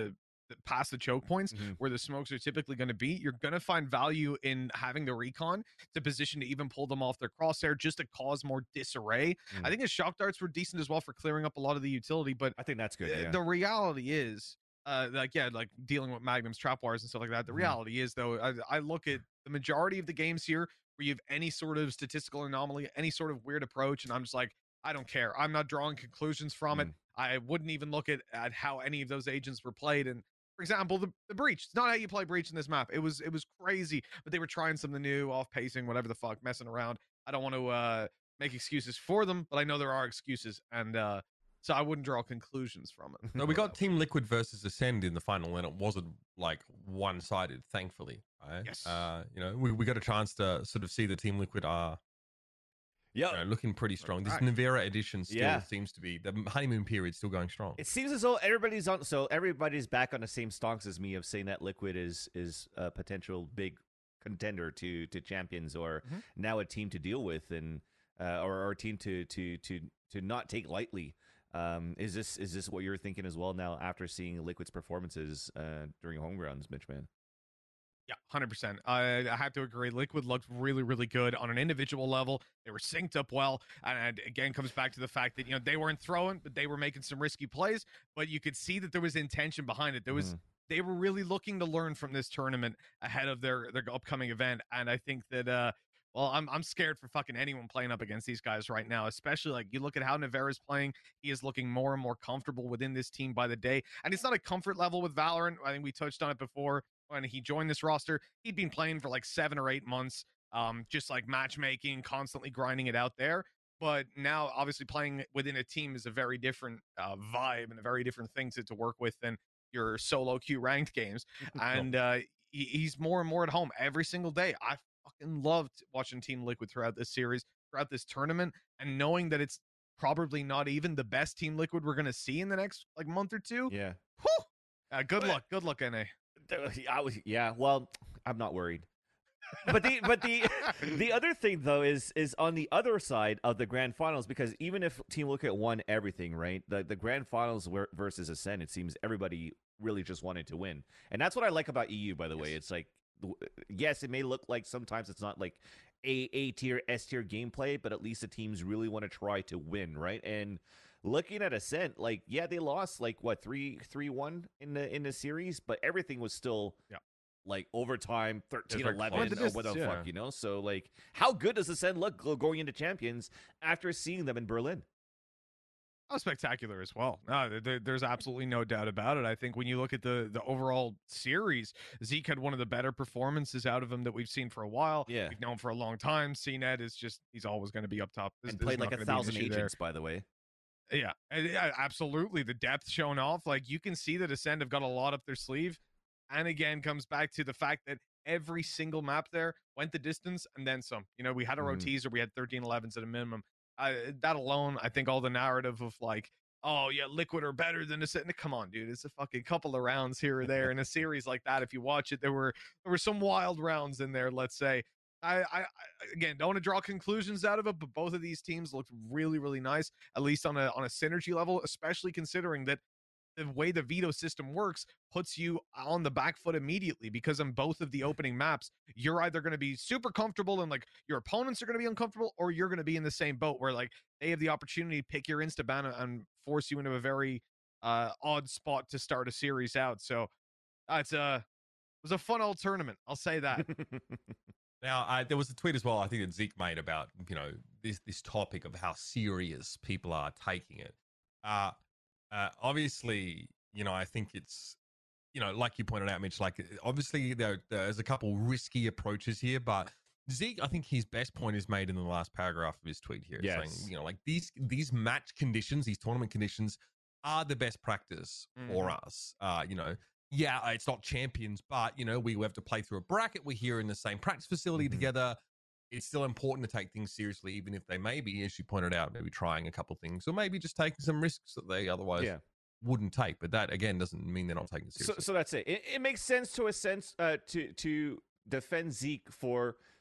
past the choke points Mhm. where the smokes are typically going to be, you're going to find value in having the recon to position to even pull them off their crosshair just to cause more disarray. Mm. I think his shock darts were decent as well for clearing up a lot of the utility, but I think that's good. uh, Yeah. the reality is, uh, like, yeah, like dealing with Magnum's trap wires and stuff like that. The Mhm. reality is, though, I, I look at the majority of the games here where you have any sort of statistical anomaly, any sort of weird approach, and I'm just like, I don't care. I'm not drawing conclusions from it. Mm. I wouldn't even look at, at how any of those agents were played. And for example, the, the breach. It's not how you play breach in this map. It was it was crazy, but they were trying something new, off pacing, whatever the fuck, messing around. I don't want to uh, make excuses for them, but I know there are excuses, and uh, so I wouldn't draw conclusions from it. So we got Team Liquid versus Ascend in the final, and it wasn't like one-sided, thankfully. Right? Yes. Uh, you know, we, we got a chance to sort of see the Team Liquid are Yeah. you know, looking pretty strong. This Right. Navera edition still Yeah. seems to be the honeymoon period still going strong. It seems as though everybody's on. So everybody's back on the same stonks as me of saying that Liquid is is a potential big contender to to champions, or Mhm. now a team to deal with, and uh, or, or a team to to to to not take lightly. Um, is this is this what you're thinking as well now after seeing Liquid's performances uh, during home grounds, Mitch man? Yeah, one hundred percent. I, I have to agree. Liquid looked really, really good on an individual level. They were synced up well. And, and again, comes back to the fact that, you know, they weren't throwing, but they were making some risky plays. But you could see that there was intention behind it. There was, Mhm. they were really looking to learn from this tournament ahead of their, their upcoming event. And I think that, uh, well, I'm I'm scared for fucking anyone playing up against these guys right now, especially like you look at how Navera's playing. He is looking more and more comfortable within this team by the day. And it's not a comfort level with Valorant. I think we touched on it before. When he joined this roster, he'd been playing for like seven or eight months, um, just like matchmaking, constantly grinding it out there. But now, obviously, playing within a team is a very different uh, vibe and a very different thing to, to work with than your solo queue ranked games. And uh, he, he's more and more at home every single day. I fucking loved watching Team Liquid throughout this series, throughout this tournament, and knowing that it's probably not even the best Team Liquid we're going to see in the next like month or two. Yeah. Whew! Uh, good But- luck. Good luck, N A. I was, yeah. Well, I'm not worried. But the but the the other thing though is is on the other side of the grand finals, because even if Team Liquid won everything, right, the the grand finals were, versus Ascend, it seems everybody really just wanted to win, and that's what I like about E U. By the way, it's like, yes, it may look like sometimes it's not like a A tier, S tier gameplay, but at least the teams really want to try to win, right? And looking at Ascent, like, yeah, they lost like what three three one in the in the series, but everything was still Yeah. like overtime, thirteen very eleven, close. or Distance, what the yeah. fuck, you know? So like, how good does Ascent look go- going into champions after seeing them in Berlin? Oh, spectacular as well. No, there, there's absolutely no doubt about it. I think when you look at the the overall series, Zeke had one of the better performances out of him that we've seen for a while. Yeah. We've known for a long time. C net is just, he's always going to be up top. There's- And there's played not like a gonna be an thousand issue there. agents, by the way. Yeah, and yeah, absolutely. The depth shown off, like you can see that Ascend have got a lot up their sleeve. And again, comes back to the fact that every single map there went the distance and then some. You know, we had our Mhm. O Ts or we had thirteen elevens at a minimum. Uh, that alone, I think all the narrative of like, oh yeah, Liquid are better than Ascend. Come on, dude, it's a fucking couple of rounds here or there in a series like that. If you watch it, there were there were some wild rounds in there. Let's say. I, I, I again don't want to draw conclusions out of it, but both of these teams looked really, really nice, at least on a on a synergy level, especially considering that the way the veto system works puts you on the back foot immediately, because on both of the opening maps, you're either going to be super comfortable and like your opponents are going to be uncomfortable, or you're going to be in the same boat where like they have the opportunity to pick your insta ban and force you into a very uh odd spot to start a series out. So uh, it's a it was a fun old tournament, I'll say that. Now, uh, there was a tweet as well, I think that Zeke made about, you know, this this topic of how serious people are taking it. Uh, uh, obviously, you know, I think it's, you know, like you pointed out, Mitch, like obviously there, there's a couple risky approaches here, but Zeke, I think his best point is made in the last paragraph of his tweet here, Yes. saying, you know, like these these match conditions, these tournament conditions are the best practice for us. Uh, you know, yeah, it's not champions, but you know, we have to play through a bracket. We're here in the same practice facility Mhm. together. It's still important to take things seriously, even if they may be, as you pointed out, maybe trying a couple things, or maybe just taking some risks that they otherwise Yeah. wouldn't take. But that again doesn't mean they're not taking it So, seriously. so that's it. it. It makes sense to a sense uh, to to defend Zeke for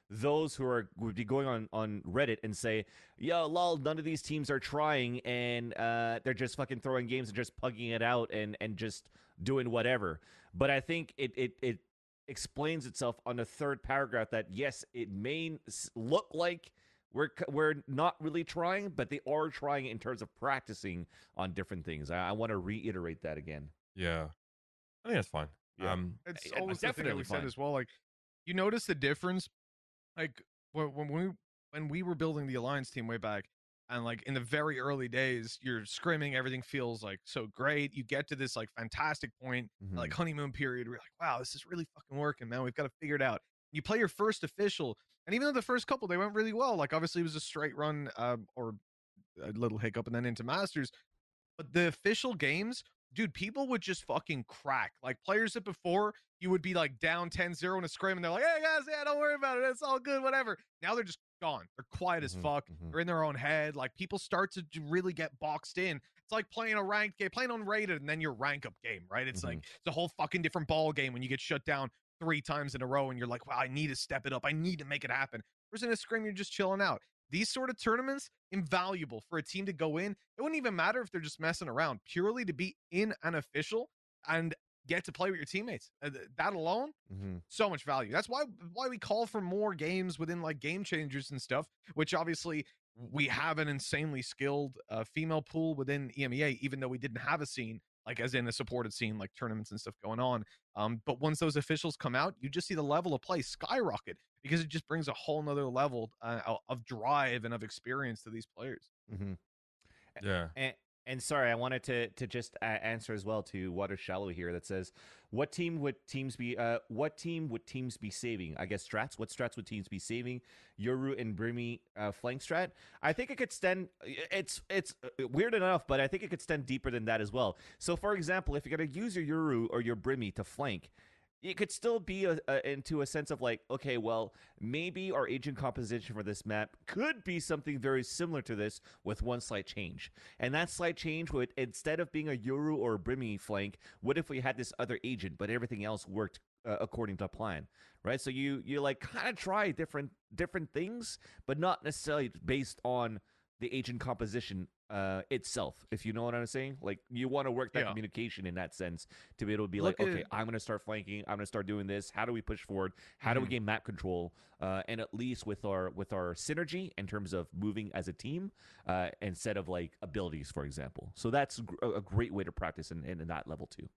those who are would be going on on Reddit and say, "Yo, lol, none of these teams are trying, and uh, they're just fucking throwing games and just pugging it out and and just doing whatever." But I think it it it explains itself on the third paragraph that yes, it may look like we're we're not really trying, but they are trying in terms of practicing on different things. I, I want to reiterate that again. Yeah, I think that's fine. Yeah. Um, It's Yeah, always the thing that definitely we said fine. as well. Like, you notice the difference, like when when we when we were building the alliance team way back, and like in the very early days, you're scrimming, everything feels like so great. You get to this like fantastic point, Mhm. like honeymoon period, where you're like, wow, this is really fucking working, man. We've got to figure it out. You play your first official, and even though the first couple they went really well, like obviously it was a straight run, uh, or a little hiccup, and then into Masters. But the official games, dude, people would just fucking crack. Like players that before you would be like down ten zero in a scrim and they're like, hey guys, yeah, don't worry about it. It's all good, whatever. Now they're just gone. They're quiet as Mhm, fuck. mhm. They're in their own head. Like people start to j- really get boxed in. It's like playing a ranked game, playing unrated, and then your rank up game, right? It's like it's a whole fucking different ball game when you get shut down three times in a row and you're like, wow, I need to step it up. I need to make it happen. Whereas in a scrim, you're just chilling out. These sort of tournaments, invaluable for a team to go in. It wouldn't even matter if they're just messing around, purely to be in an official and get to play with your teammates. Uh, th- That alone, Mhm. so much value. That's why why we call for more games within like game changers and stuff, which obviously we have an insanely skilled uh, female pool within E M E A, even though we didn't have a scene like as in a supported scene like tournaments and stuff going on. Um, but once those officials come out, you just see the level of play skyrocket because it just brings a whole nother level uh, of drive and of experience to these players. Mhm. yeah. And, and sorry, I wanted to to just uh, answer as well to Water Shallow here that says, what team would teams be? Uh, what team would teams be saving? I guess strats. What strats would teams be saving? Yoru and Brimmy uh, flank strat. I think it could extend. It's it's uh, weird enough, but I think it could extend deeper than that as well. So, for example, if you're gonna use your Yoru or your Brimmy to flank, it could still be a, a, into a sense of like, okay, well, maybe our agent composition for this map could be something very similar to this with one slight change. And that slight change would, instead of being a Yoru or a Brimmy flank, what if we had this other agent, but everything else worked uh, according to plan, right? So you you like kind of try different different things, but not necessarily based on the agent composition uh, itself, if you know what I'm saying. Like you want to work that Yeah. communication in that sense to be able to be Look like, okay, at- I'm going to start flanking. I'm going to start doing this. How do we push forward? How do we Mhm. gain map control? Uh, and at least with our with our synergy in terms of moving as a team, uh, instead of like abilities, for example. So that's gr- a a great way to practice in, in, in that level too.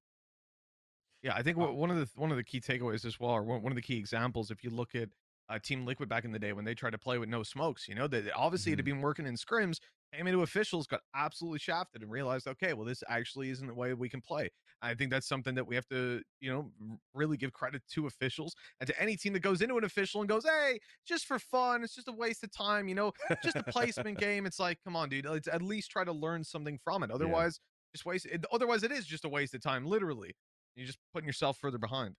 Yeah, I think Uh, wha- one of the one of the key takeaways as well, or one, one of the key examples, if you look at uh, Team Liquid back in the day when they tried to play with no smokes, you know, they, they- obviously it had been working in scrims, came into officials, got absolutely shafted, and realized, okay, well, this actually isn't the way we can play. I think that's something that we have to, you know, r- really give credit to officials and to any team that goes into an official and goes, hey, just for fun, it's just a waste of time, you know, just a placement game. It's like, come on, dude, let's at least try to learn something from it. Otherwise, just waste. It, otherwise, it is just a waste of time, literally. You're just putting yourself further behind.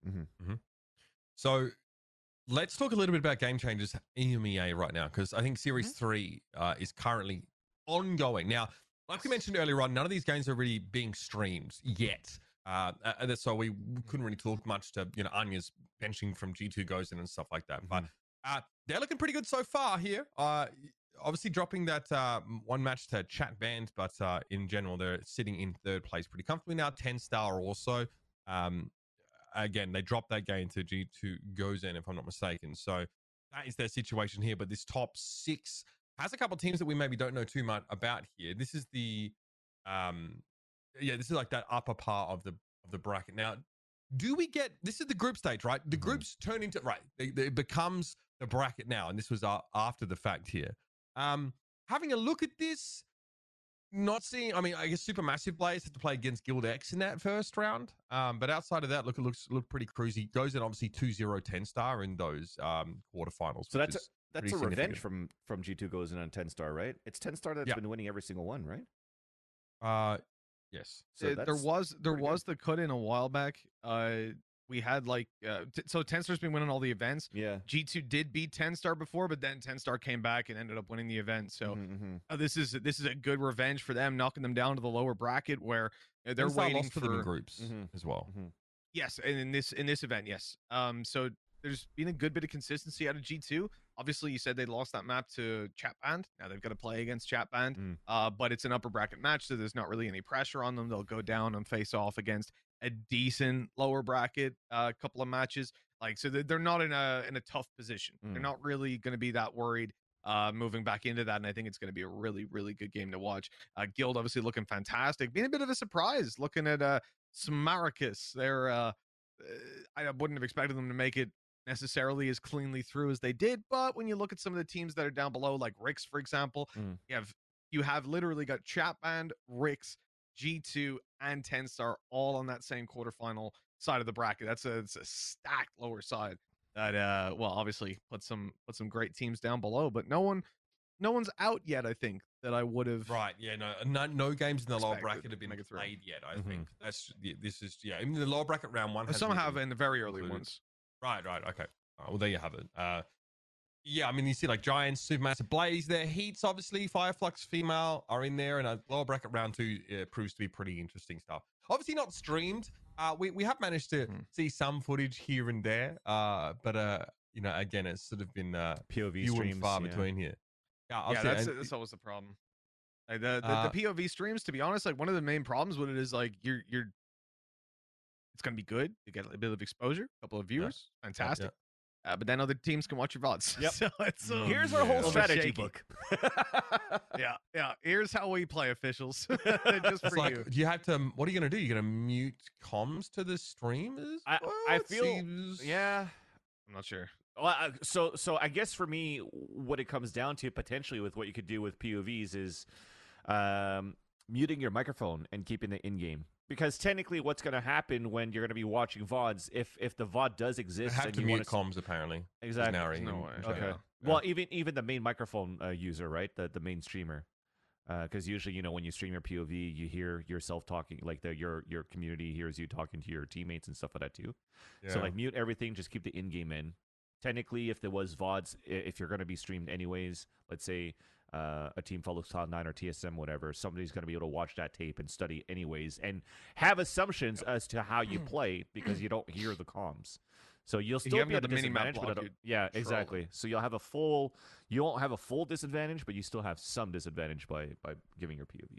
So let's talk a little bit about Game Changers E M E A right now, because I think Series Mm-hmm. three uh, is currently ongoing. Now, like we mentioned earlier on, none of these games are really being streamed yet. Uh, and that's so we couldn't really talk much to, you know, Anya's benching from G two goes in and stuff like that. But uh, they're looking pretty good so far here. Uh, obviously dropping that uh, one match to Chat Band, but uh, in general, they're sitting in third place pretty comfortably now. ten star also. Um, again, they dropped that game to G two goes in, if I'm not mistaken. So that is their situation here. But this top six has a couple of teams that we maybe don't know too much about here. This is the, um, yeah, this is like that upper part of the of the bracket. Now, do we get this is the group stage, right? The Mhm. groups turn into right. They, they- it becomes the bracket now, and this was uh, after the fact here. Um, having a look at this. Not seeing, I mean, I guess Supermassive players had to play against Guild X in that first round. Um, but outside of that, look, it looks look pretty cruisy. Goes in obviously two zero ten star in those um, quarterfinals. So which that's a, is that's pretty a revenge significant. from from G two goes in on ten star, right? It's ten star that's Yeah. been winning every single one, right? Uh, yes. So Uh, there that's was there pretty good. was the cut in a while back. Uh, we had like uh, t- so ten star's been winning all the events. Yeah. G two did beat ten star before, but then ten star came back and ended up winning the event. So Mhm, mhm. uh, this is this is a good revenge for them, knocking them down to the lower bracket where uh, they're Ten Star waiting lost to for them in groups Mhm. as well. yes, and in this in this event, yes. Um, so there's been a good bit of consistency out of G two. Obviously, you said they lost that map to Chat Band. Now they've got to play against Chat Band, Mm. uh, but it's an upper bracket match, so there's not really any pressure on them. They'll go down and face off against a decent lower bracket uh, couple of matches. Like, so they're they're not in a in a tough position. Mm. They're not really going to be that worried uh, moving back into that, and I think it's going to be a really, really good game to watch. Uh, Guild obviously looking fantastic, being a bit of a surprise. Looking at uh, Smaracus, they're uh, I wouldn't have expected them to make it necessarily as cleanly through as they did, but when you look at some of the teams that are down below, like Rix, for example, Mm. you have you have literally got Chat Band, Rix, G two, and ten star all on that same quarterfinal side of the bracket. That's a, it's a stacked lower side that uh well obviously put some put some great teams down below, but no one no one's out yet, I think, that I would have Right, yeah, no, no, no games in the lower Expected bracket to have been make it through. played yet. I Mhm. think that's yeah, this is yeah. Even the lower bracket round one. some hasn't have been in the very early included. ones. Right, right, okay. Uh, well, there you have it. Uh, yeah, I mean, you see like Giants, Supermassive Blaze, there, Heats, obviously, Fireflux female are in there, and a lower bracket round two uh, proves to be pretty interesting stuff. Obviously, not streamed. Uh, we we have managed to Hmm. see some footage here and there, uh, but uh, you know, again, it's sort of been uh, P O V few and streams. far yeah. between here. Yeah, Yeah, obviously, that's and- that's always the problem. Like the the, Uh, the P O V streams, to be honest, like one of the main problems with it is like you're you're it's gonna be good. You get a bit of exposure, a couple of viewers, yeah, fantastic. Uh, but then other teams can watch your V O Ds. Yep. So it's uh, Here's our Yeah. whole Little bit strategy shaky. book. yeah, yeah. Here's how we play, officials. Just It's for like, you. do you have to? What are you going to do? You're going to mute comms to the streamers? I- Well, I it feel- seems- Yeah. I'm not sure. Well, uh, so so I guess for me, what it comes down to potentially with what you could do with P O Vs is um, muting your microphone and keeping it in game. Because technically, what's going to happen when you're going to be watching V O Ds, if if the V O D does You exist, have and to you mute want comms apparently. exactly. Now, There's no in- way. in Okay. chat. Well, even even the main microphone uh, user, right? The the main streamer, because usually you know when you stream your P O V, you hear yourself talking, like the your your community hears you talking to your teammates and stuff like that too. So Yeah. like mute everything, just keep the in game in. Technically, if there was V O Ds, i- if you're going to be streamed anyways, let's say uh, a team follows Cloud nine or T S M, whatever, somebody's going to be able to watch that tape and study anyways, and have assumptions as to how you play because you don't hear the comms. So you'll You still haven't be got at a the mini-map disadvantage, but block, it'll- you're yeah, trolling. exactly. So you'll have a full, you won't have a full disadvantage, but you still have some disadvantage by by giving your P O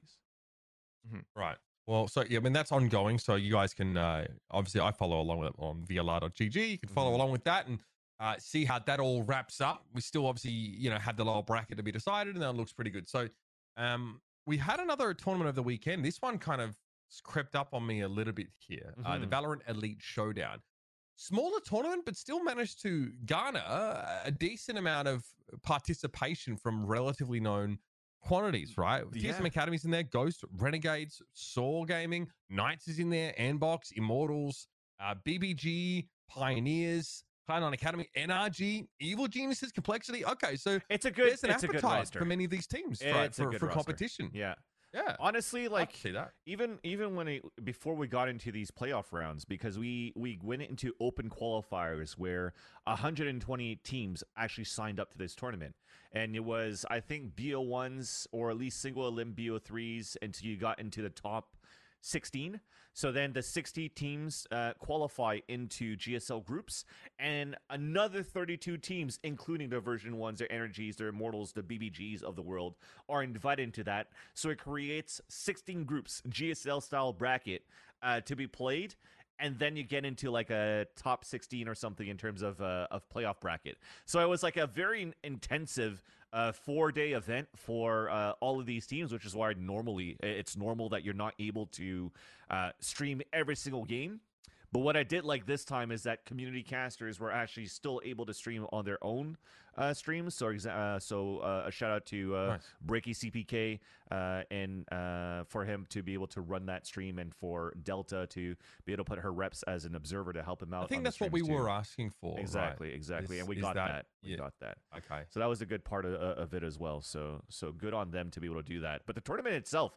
Vs. Right. Well, so yeah, I mean that's ongoing. So you guys can uh, obviously I follow along with it on V L R dot G G. You can follow Mhm. along with that and uh, see how that all wraps up. We still obviously you know have the lower bracket to be decided, and that looks pretty good. So um, we had another tournament over the weekend. This one kind of crept up on me a little bit here. Uh, the Mhm. Valorant Elite Showdown. Smaller tournament, but still managed to garner a decent amount of participation from relatively known quantities, right? T S M Yeah. Academy's in there, Ghost, Renegades, Saw Gaming, Knights is in there, Anbox, Immortals, uh, B B G, Pioneers, Cloud nine Academy, N R G, Evil Geniuses, Complexity. Okay, so It's a good, there's an it's a good appetite roster. for many of these teams right, It's a for, good for roster. competition. Yeah, Yeah. honestly, I'd like see that. even even when it, before we got into these playoff rounds, because we we went into open qualifiers where one hundred twenty-eight teams actually signed up to this tournament, and it was I think B O ones or at least single elim B O threes until you got into the top sixteen. So then the sixty teams uh, qualify into G S L groups, and another thirty-two teams, including the version ones, their energies, their immortals, the B B Gs of the world, are invited into that. So it creates sixteen groups, G S L style bracket, uh, to be played. And then you get into like a top sixteen or something in terms of uh, of playoff bracket. So it was like a very intensive uh, four day event for uh, all of these teams, which is why normally it's normal that you're not able to uh, stream every single game. But what I did like this time is that community casters were actually still able to stream on their own uh, streams. So, exa- uh, so uh, a shout out to uh, Nice. Breaky C P K uh, and uh, for him to be able to run that stream, and for Delta to be able to put her reps as an observer to help him out. I think on the that's what we streams, too. were asking for. Exactly, right? exactly, Is- and we is got that. that- We yeah. got that. Okay. So that was a good part of, uh, of it as well. So so good on them to be able to do that. But the tournament itself,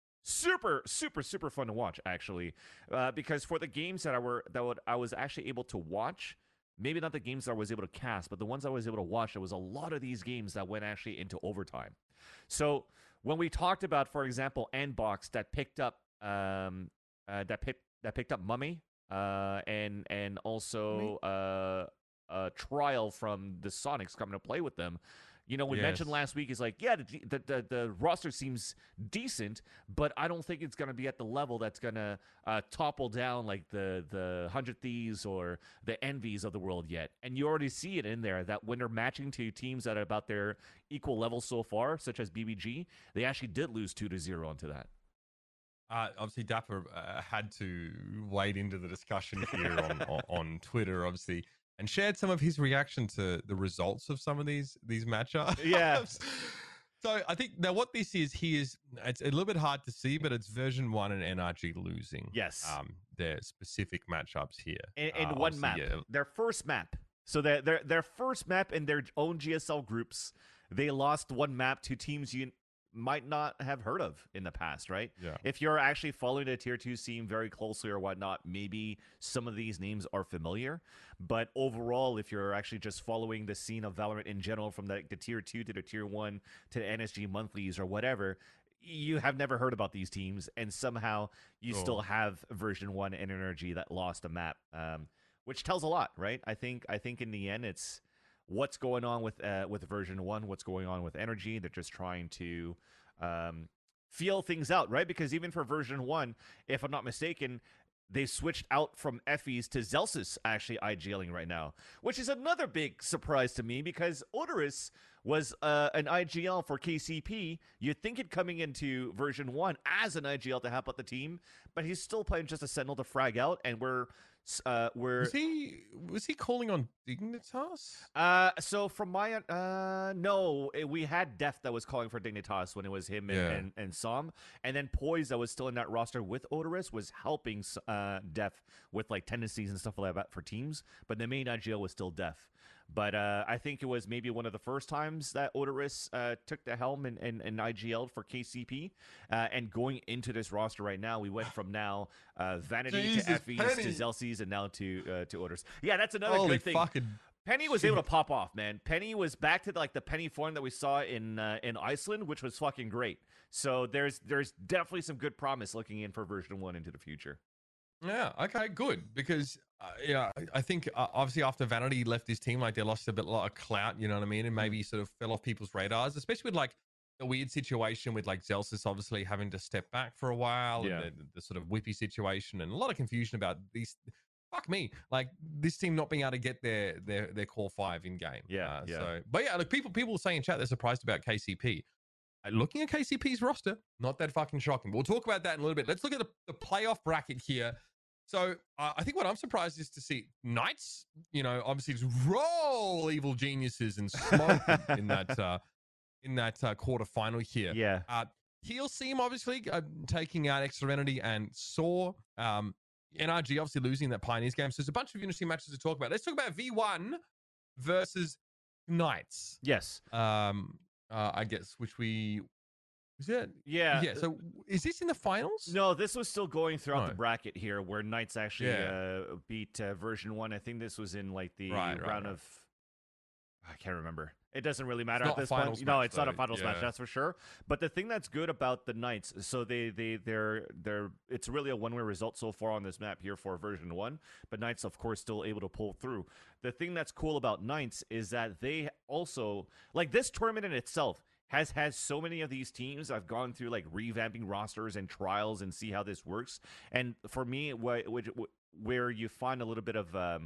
super super super fun to watch actually, uh, because for the games that I were that would, I was actually able to watch. Maybe not the games that I was able to cast, but the ones I was able to watch. There was a lot of these games that went actually into overtime. So when we talked about, for example, Nbox that picked up um uh, that picked that picked up Mummy uh and and also uh a trial from the Sonics coming to play with them. You know, we mentioned Yes. last week is like, yeah, the, the the the roster seems decent, but I don't think it's going to be at the level that's going to uh, topple down like the the Hundred Thieves or the Envies of the world yet. And you already see it in there that when they're matching to teams that are about their equal level so far, such as B B G, they actually did lose two to zero into that. Uh, obviously, Dapper uh, had to wade into the discussion here on, on on Twitter, obviously, and shared some of his reaction to the results of some of these these matchups. Yeah. So I think now what this is, he is it's a little bit hard to see, but it's version one and N R G losing. Yes. Um, their specific matchups here In, in Uh, one obviously, map, yeah. their first map. So their their their first map in their own G S L groups, they lost one map to teams you might not have heard of in the past, right? Yeah. If you're actually following the tier two scene very closely or whatnot, maybe some of these names are familiar. But overall, if you're actually just following the scene of Valorant in general, from the, the tier two to the tier one to the N S G monthlies or whatever, you have never heard about these teams, and somehow you Sure. still have version one and N R G that lost a map, um, which tells a lot, right? I think I think in the end, it's what's going on with uh, with version one, what's going on with Energy. They're just trying to um, feel things out, right? Because even for version one, if I'm not mistaken, they switched out from Effie's to Zelsis actually IGLing right now, which is another big surprise to me because Odorous was uh, an I G L for K C P. You'd think it coming into version one as an I G L to help out the team, but he's still playing just a Sentinel to frag out, and we're uh, we're Was he was he calling on Dignitas? Uh, so from my uh, no, eh, we had Def that was calling for Dignitas when it was him and, Yeah. and, and Som, and then Poise that was still in that roster with Odorous was helping uh Def with like tendencies and stuff like that for teams, but the main I G L was still Def. But uh, I think it was maybe one of the first times that Odorous uh, took the helm and, and, and I G L'd for K C P. Uh, and going into this roster right now, we went from now uh, Vanity Jesus, to Effie's Penny. to Zelsies and now to uh, to Odorous. Yeah, that's another Holy good thing. fucking Penny was shit. able to pop off, man. Penny was back to like the Penny form that we saw in uh, in Iceland, which was fucking great. So there's there's definitely some good promise looking in for version one into the future. Yeah. Okay. Good. Because uh, yeah, I- I think uh, obviously after Vanity left his team, like they lost a bit lot of clout. You know what I mean? And maybe sort of fell off people's radars, especially with like the weird situation with like Zelsis obviously having to step back for a while, Yeah. and the, the sort of whippy situation, and a lot of confusion about these. Fuck me, like this team not being able to get their their their core five in game. Yeah, Uh, yeah. So, but yeah, look, people people saying in chat they're surprised about K C P. Uh, Looking at K C P's roster, not that fucking shocking. We'll talk about that in a little bit. Let's look at the, the playoff bracket here. So uh, I think what I'm surprised is to see Knights, you know, obviously just roll evil geniuses and smoke them in that uh, in that uh, quarterfinal here. Yeah. Uh, Teal Seam obviously uh, taking out Extra Entity and Saw. Um, N R G obviously losing that Pioneers game. So there's a bunch of interesting matches to talk about. Let's talk about V one versus Knights. Yes. Um, uh, I guess which we is it? Yeah. Yeah. So is this in the finals? No, this was still going throughout the Right. bracket here, where Knights actually Yeah. uh, beat uh, version one. I think this was in like the Right, right, round right. of. I can't remember. It doesn't really matter not at a this finals point. No, match, it's not a though. finals match, Yeah. that's for sure. But the thing that's good about the Knights, so they they they're they're it's really a one way result so far on this map here for version one. But Knights, of course, still able to pull through. The thing that's cool about Knights is that they also like this tournament in itself has had so many of these teams. I've gone through like revamping rosters and trials and see how this works. And for me, wh- which, wh- where you find a little bit of um,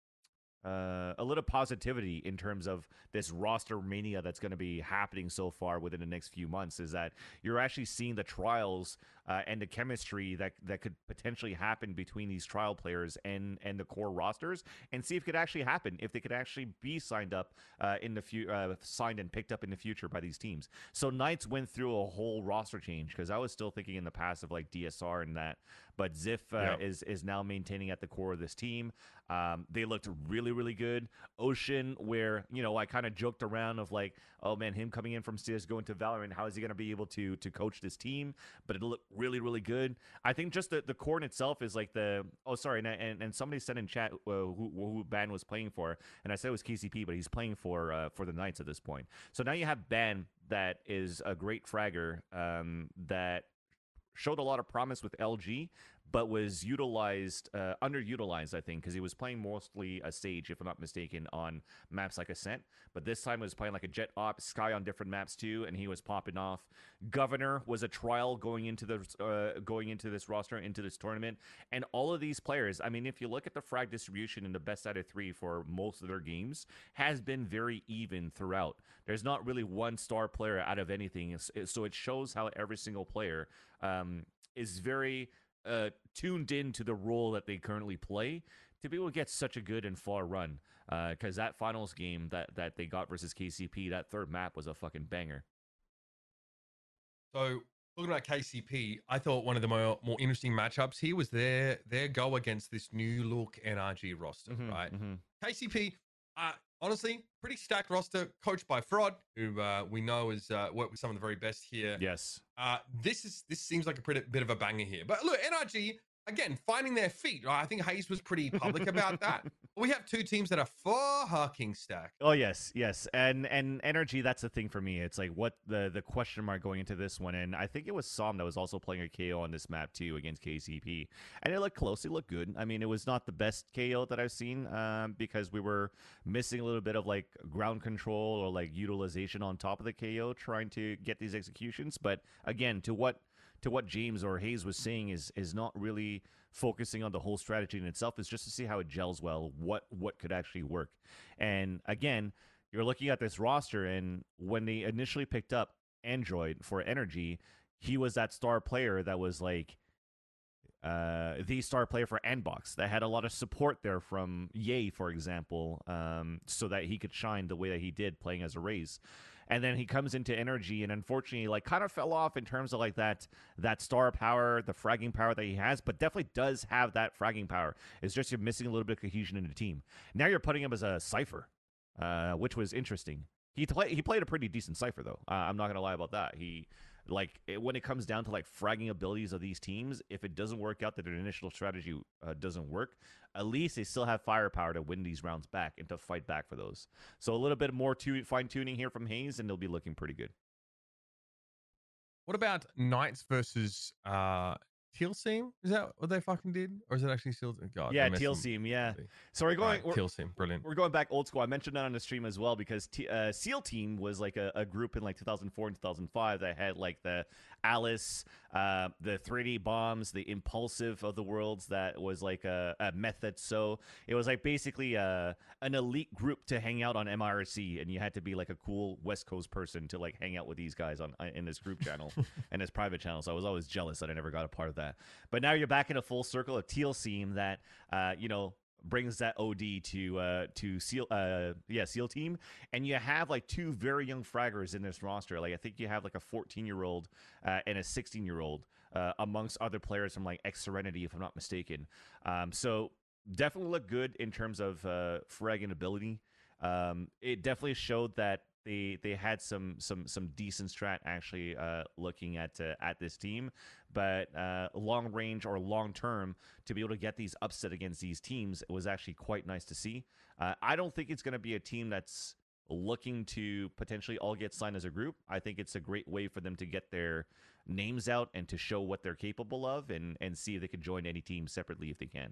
uh, a little positivity in terms of this roster mania that's going to be happening so far within the next few months is that you're actually seeing the trials uh, and the chemistry that that could potentially happen between these trial players and and the core rosters, and see if it could actually happen, if they could actually be signed up uh, in the few uh, signed and picked up in the future by these teams. So Knights went through a whole roster change because I was still thinking in the past of like D S R and that, but Ziff uh, Yeah. is is now maintaining at the core of this team. Um, they looked really, really good. Ocean, where, you know, I kind of joked around of like, oh man, him coming in from C S going to Valorant, how is he going to be able to to coach this team? But it looked really, really good. I think just the, the core in itself is like the, oh, sorry, and, and, and somebody said in chat uh, who, who Ban was playing for, and I said it was K C P, but he's playing for uh, for the Knights at this point. So now you have Ban that is a great fragger um, that showed a lot of promise with L G, but was utilized, uh, underutilized, I think, because he was playing mostly a Sage, if I'm not mistaken, on maps like Ascent. But this time he was playing like a Jet Op, Sky on different maps too, and he was popping off. Governor was a trial going into the uh, going into this roster, into this tournament, and all of these players. I mean, if you look at the frag distribution in the best out of three for most of their games, has been very even throughout. There's not really one star player out of anything, so it shows how every single player um, is very Uh, tuned into the role that they currently play to be able to get such a good and far run. Because uh, that finals game that, that they got versus K C P, that third map was a fucking banger. So talking about K C P, I thought one of the more, more interesting matchups here was their their go against this new look N R G roster, Mm-hmm, right? Mm-hmm. K C P, uh, honestly, pretty stacked roster, coached by Fraud, who uh, we know has uh, worked with some of the very best here. Yes. Uh, this is this seems like a pretty, bit of a banger here. But look, N R G, again, finding their feet. I think Hayes was pretty public about that. We have two teams that are fucking stacked. Oh yes, yes, and and energy. That's the thing for me. It's like what the the question mark going into this one, and I think it was Som that was also playing a K O on this map too against K C P, and it looked close. It looked good. I mean, it was not the best K O that I've seen um, because we were missing a little bit of like ground control or like utilization on top of the K O, trying to get these executions. But again, to what to what James or Hayes was saying is is not really focusing on the whole strategy in itself. Is just to see how it gels well, what what could actually work. And again, you're looking at this roster, and when they initially picked up Android for Energy, he was that star player that was like uh, the star player for Andbox that had a lot of support there from Ye, for example, um, so that he could shine the way that he did playing as a Raze. And then he comes into Energy and unfortunately like kind of fell off in terms of like that that star power, the fragging power that he has, but definitely does have that fragging power. It's just you're missing a little bit of cohesion in the team. Now you're putting him as a Cypher, uh, which was interesting. He, play, he played a pretty decent Cypher though. Uh, I'm not going to lie about that. He like it, when it comes down to like fragging abilities of these teams, if it doesn't work out, that their initial strategy uh, doesn't work, at least they still have firepower to win these rounds back and to fight back for those. So a little bit more to fine tuning here from Hayes, and they'll be looking pretty good. What about Knights versus uh, Teal Seam? Is that what they fucking did, or is it actually Teal? God, yeah, Teal Seam. Yeah. So we're going. Right, Teal Seam, brilliant. We're going back old school. I mentioned that on the stream as well because T, uh, SEAL Team was like a, a group in like two thousand four and two thousand five that had like the Alice, uh, the three D bombs, the Impulsive of the worlds that was like a, a method. So it was like basically a, an elite group to hang out on M R C, and you had to be like a cool West Coast person to like hang out with these guys on in this group channel and this private channel. So I was always jealous that I never got a part of that. But now you're back in a full circle of Teal Seam that, uh, you know, brings that O D to uh, to SEAL, uh, yeah, SEAL Team, and you have like two very young fraggers in this roster. Like I think you have like a fourteen year old uh, and a sixteen year old uh, amongst other players from like X Serenity, if I'm not mistaken. Um, so definitely look good in terms of uh, fragging ability. Um, it definitely showed that they they had some some some decent strat actually uh, looking at uh, at this team, but uh, long range or long term to be able to get these upset against these teams, it was actually quite nice to see. Uh, I don't think it's going to be a team that's looking to potentially all get signed as a group. I think it's a great way for them to get their names out and to show what they're capable of, and and see if they can join any team separately if they can.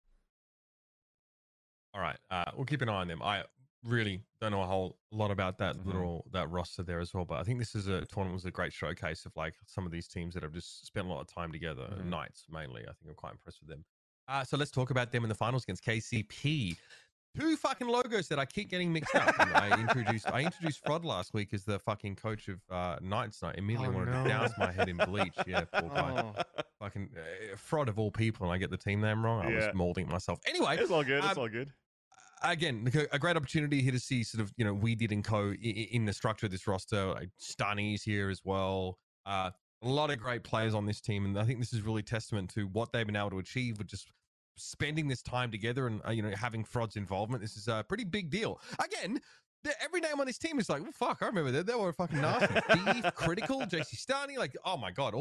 All right, uh, we'll keep an eye on them. I really don't know a whole lot about that Mm-hmm. little that roster there as well, but I think this is a tournament was a great showcase of like some of these teams that have just spent a lot of time together. Mm-hmm. Knights mainly, I think I'm quite impressed with them. Uh, so let's talk about them in the finals against K C P. Two fucking logos that I keep getting mixed up. And I introduced I introduced Frod last week as the fucking coach of uh, Knights, and I immediately Oh, wanted no. to douse my head in bleach. Yeah, poor guy. Oh. Fucking uh, Frod of all people, and I get the team name wrong. I Yeah. was molding it myself. Anyway, It's all good. It's um, all good. again, like, a, a great opportunity here to see sort of, you know, We Did and Co. in, in the structure of this roster. Like Stunny's here as well. Uh, a lot of great players on this team. And I think this is really testament to what they've been able to achieve with just spending this time together and, uh, you know, having Frod's involvement. This is a pretty big deal. Again, the, every name on this team is like, well, fuck, I remember that. They were fucking nasty. Thief, Critical, J C Stunny. Like, oh my God, all these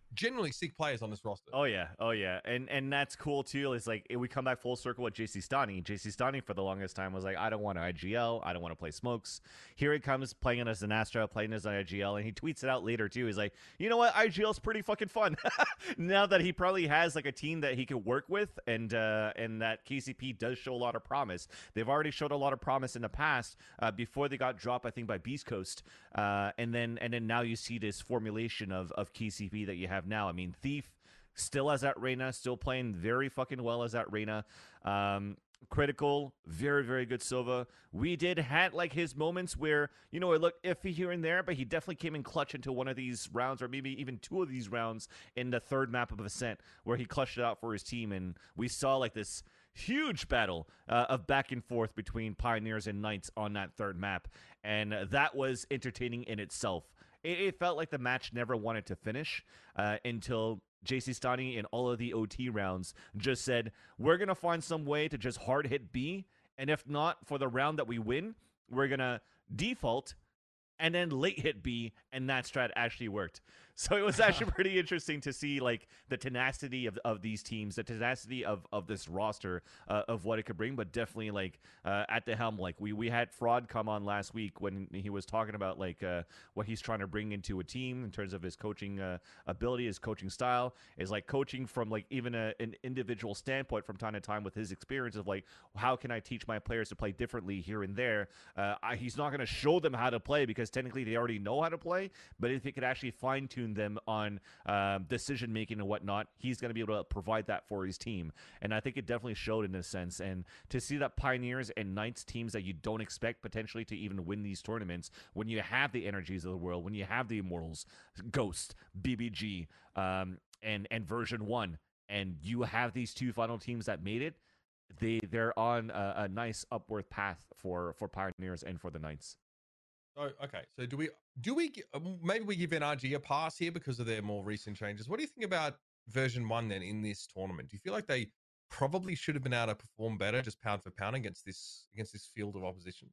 genuinely sick players on this roster. Oh yeah, oh yeah, and and that's cool too. It's like we come back full circle with J C Stani. J C Stani for the longest time was like, I don't want to I G L, I don't want to play smokes. Here he comes playing as an Astra, playing as an I G L, and he tweets it out later too. He's like, you know what, I G L's pretty fucking fun. Now that he probably has like a team that he could work with, and uh, and that K C P does show a lot of promise. They've already showed a lot of promise in the past uh, before they got dropped, I think, by Beast Coast, uh, and then and then now you see this formulation of of K C P that you have now. I mean, Thief. Still as that Reyna, still playing very fucking well as that Reyna. Um, critical, very, very good Silva. We did had like his moments where, you know, it looked iffy here and there, but he definitely came in clutch into one of these rounds, or maybe even two of these rounds in the third map of Ascent, where he clutched it out for his team. And we saw like this huge battle uh, of back and forth between Pioneers and Knights on that third map. And uh, that was entertaining in itself. It, it felt like the match never wanted to finish uh, until J C Stani in all of the O T rounds just said, we're going to find some way to just hard hit B, and if not for the round that we win, we're going to default and then late hit B, and that strat actually worked. So it was actually pretty interesting to see like the tenacity of, of these teams, the tenacity of, of this roster, uh, of what it could bring. But definitely like uh, at the helm, like we we had Fraud come on last week when he was talking about like uh, what he's trying to bring into a team in terms of his coaching uh, ability, his coaching style, is like coaching from like even a, an individual standpoint from time to time with his experience of like, how can I teach my players to play differently here and there. Uh, I, he's not going to show them how to play because technically they already know how to play, but if he could actually fine tune them on um, decision making and whatnot, he's going to be able to provide that for his team. And I think it definitely showed in this sense. And to see that Pioneers and Knights, teams that you don't expect potentially to even win these tournaments, when you have the energies of the world, when you have the Immortals, Ghost, B B G, um, and and version one, and you have these two final teams that made it, they they're on a, a nice upward path for for Pioneers and for the Knights. Oh, okay. So do we do we gi- uh, maybe we give N R G a pass here because of their more recent changes? What do you think about version one then in this tournament? Do you feel like they probably should have been able to perform better, just pound for pound against this against this field of opposition?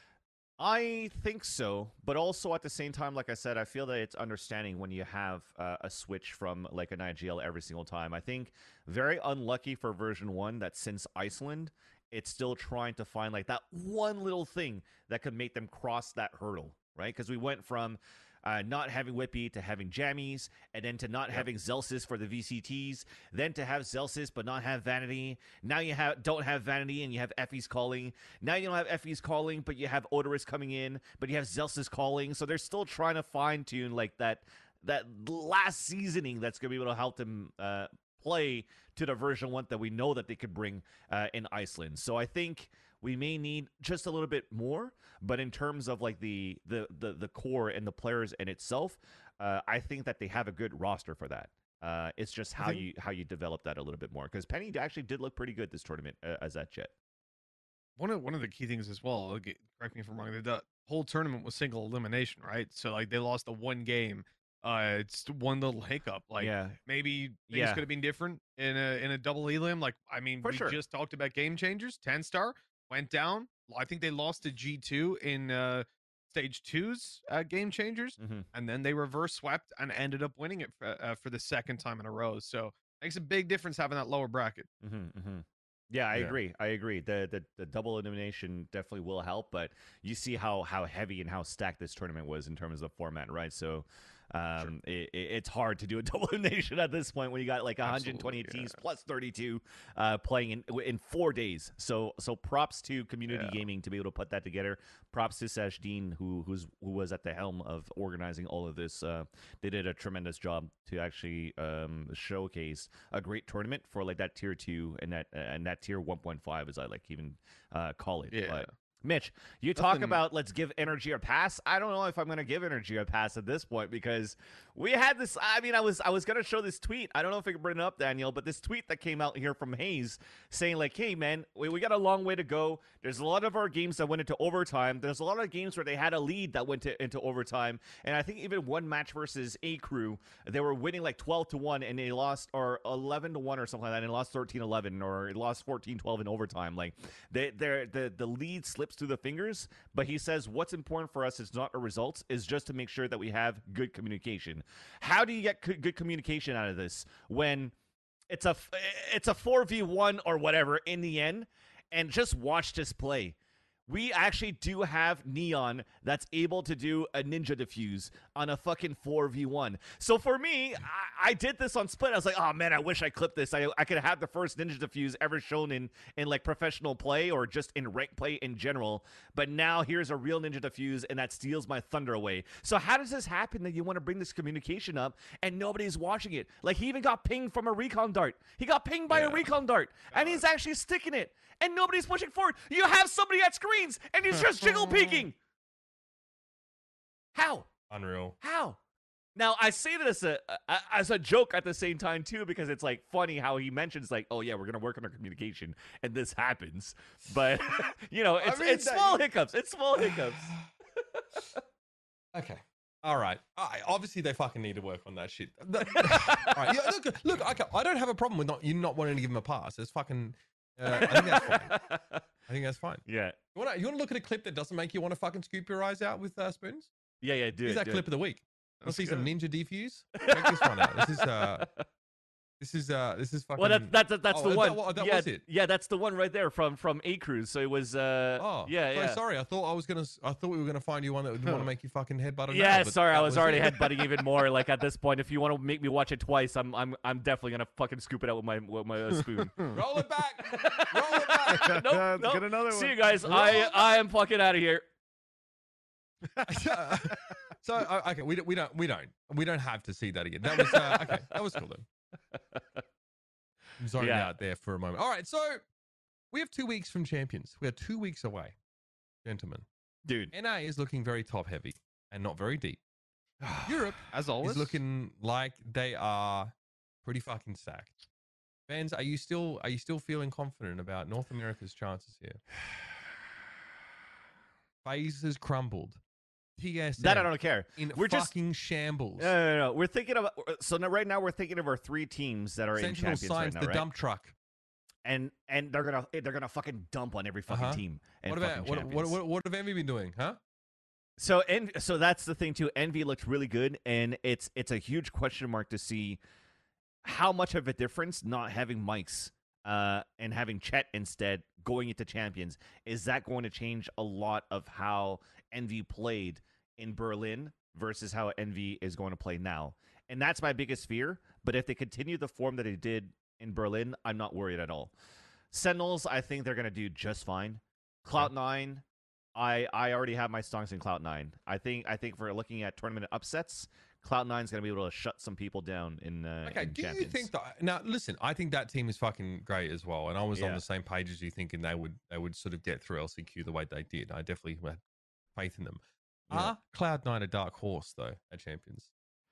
I think so, but also at the same time, like I said, I feel that it's understanding when you have uh, a switch from like an I G L every single time. I think very unlucky for version one that since Iceland, it's still trying to find like that one little thing that could make them cross that hurdle, right? Because we went from uh, not having Whippy to having Jammies, and then to not Yep. having Zelsis for the V C Ts, then to have Zelsis but not have Vanity. Now you have don't have Vanity and you have Effie's calling. Now you don't have Effie's calling, but you have Odorous coming in, but you have Zelsis calling. So they're still trying to fine tune like that that last seasoning that's going to be able to help them uh, play to the version one that we know that they could bring uh, in Iceland. So I think we may need just a little bit more, but in terms of like the the the, the core and the players in itself, uh, I think that they have a good roster for that. Uh, it's just how think- you how you develop that a little bit more, because Penny actually did look pretty good this tournament uh, as that Jet. One of one of the key things as well, okay, correct me if I'm wrong, the- the whole tournament was single elimination, right? So like they lost the one game. Uh, it's one little hiccup. Like yeah, maybe things Yeah. could have been different in a in a double elim. Like I mean, For we sure. just talked about game changers. Ten star went down. I think they lost to G two in uh, stage two's uh, game changers, hmm and then they reverse swept and ended up winning it for, uh, for the second time in a row. So makes a big difference having that lower bracket. hmm hmm Yeah, I Yeah. agree. I agree. The, the the double elimination definitely will help, but you see how how heavy and how stacked this tournament was in terms of format, right? So um, it, it- it's hard to do a double elimination at this point when you got like one hundred twenty Absolutely, teams plus thirty-two uh, playing in in four days. So so props to Community Yeah. Gaming to be able to put that together. Props to Sash Dean who who's who was at the helm of organizing all of this. Uh, they did a tremendous job to actually um, showcase a great tournament for like that tier two and that and that tier one point five, as I like even uh, call it. Yeah. But Mitch, you talk Nothing- about let's give Energy a pass. I don't know if I'm going to give Energy a pass at this point because we had this. I mean, I was I was going to show this tweet. I don't know if I can bring it up, Daniel, but this tweet that came out here from Hayes saying like, "Hey, man, we, we got a long way to go. There's a lot of our games that went into overtime. There's a lot of games where they had a lead that went to, into overtime. And I think even one match versus A Crew, they were winning like twelve to one and they lost, or eleven to one or something like that, and they lost thirteen eleven or lost fourteen twelve in overtime. Like they, they're, the the lead slipped slips through the fingers, but he says what's important for us is not the results, is just to make sure that we have good communication. How do you get c- good communication out of this when it's a it's a four v one or whatever in the end? And just watch this play. We actually do have Neon that's able to do a ninja diffuse on a fucking four v one. So for me, I, I did this on Split. I was like, oh man, I wish I clipped this. I, I could have the first ninja diffuse ever shown in, in like professional play or just in rank play in general. But now here's a real ninja diffuse and that steals my thunder away. So how does this happen that you want to bring this communication up and nobody's watching it? Like he even got pinged from a recon dart. He got pinged by Yeah. a recon dart and he's actually sticking it. And nobody's pushing forward. You have somebody at screens, and he's just jiggle peeking. How? Unreal. How? Now I say that as a, a as a joke at the same time too, because it's like funny how he mentions like, oh yeah, we're gonna work on our communication, and this happens. But you know, it's mean, it's that- small hiccups. It's small hiccups. Okay. All right. I, obviously, they fucking need to work on that shit. All right. Yeah, look, look. Okay, I don't have a problem with not you not wanting to give him a pass. It's fucking. Uh, I think that's fine. I think that's fine. Yeah, You want to you want to look at a clip that doesn't make you want to fucking scoop your eyes out with uh, spoons? yeah, yeah. Do Here's it. that do clip it. of the week. Let's see That's some good. ninja defuse. Check this one out. This is uh, this is uh, this is fucking. Well, that's that's that's Oh, the that- one. that- that yeah, was it? yeah, that's the one right there from from A Cruise. So it was. Uh, Oh, yeah, so yeah. sorry. I thought I was gonna. s- I thought we were gonna find you one that would want to make you fucking headbutt. a Yeah, nail, but sorry, I that was, already it. headbutting even more. Like at this point, if you want to make me watch it twice, I'm I'm I'm definitely gonna fucking scoop it out with my with my uh, spoon. Roll it back. Roll it back. nope, Let's nope. get another See one. you guys. Roll I it I am fucking out of here. So uh, okay, we don't, we don't we don't we don't have to see that again. That was uh, okay. That was cool then. I'm zoning Yeah. out there for a moment. All right, so we have two weeks from champions. We are two weeks away, gentlemen. Dude. N A is looking very top heavy and not very deep. Europe As always. is looking like they are pretty fucking stacked. Fans, are you still are you still feeling confident about North America's chances here? FaZe has crumbled. T S M That I don't care. in We're just- fucking shambles. No, no, no. We're thinking of so now, right now we're thinking of our three teams that are in Sentinel champions signs right now, the right? dump truck. And and they're gonna they're gonna fucking dump on every fucking Uh-huh. team. And What about fucking what, what, champions. what, what have Envy been doing, huh? So and so that's the thing too. Envy looked really good, and it's it's a huge question mark to see how much of a difference not having mics uh, and having Chet instead going into champions. Is that going to change a lot of how Envy played in Berlin versus how Envy is going to play now? And that's my biggest fear. But if they continue the form that they did in Berlin, I'm not worried at all. Sentinels, I think they're going to do just fine. Cloud nine, I I already have my stonks in Cloud nine. I think I think for looking at tournament upsets, Cloud nine's going to be able to shut some people down in uh, Okay, in do champions. you think that now listen, I think that team is fucking great as well. And I was on Yeah. the same page as you thinking they would they would sort of get through L C Q the way they did. I definitely had faith in them. Yeah. Are Cloud nine a dark horse though at champions?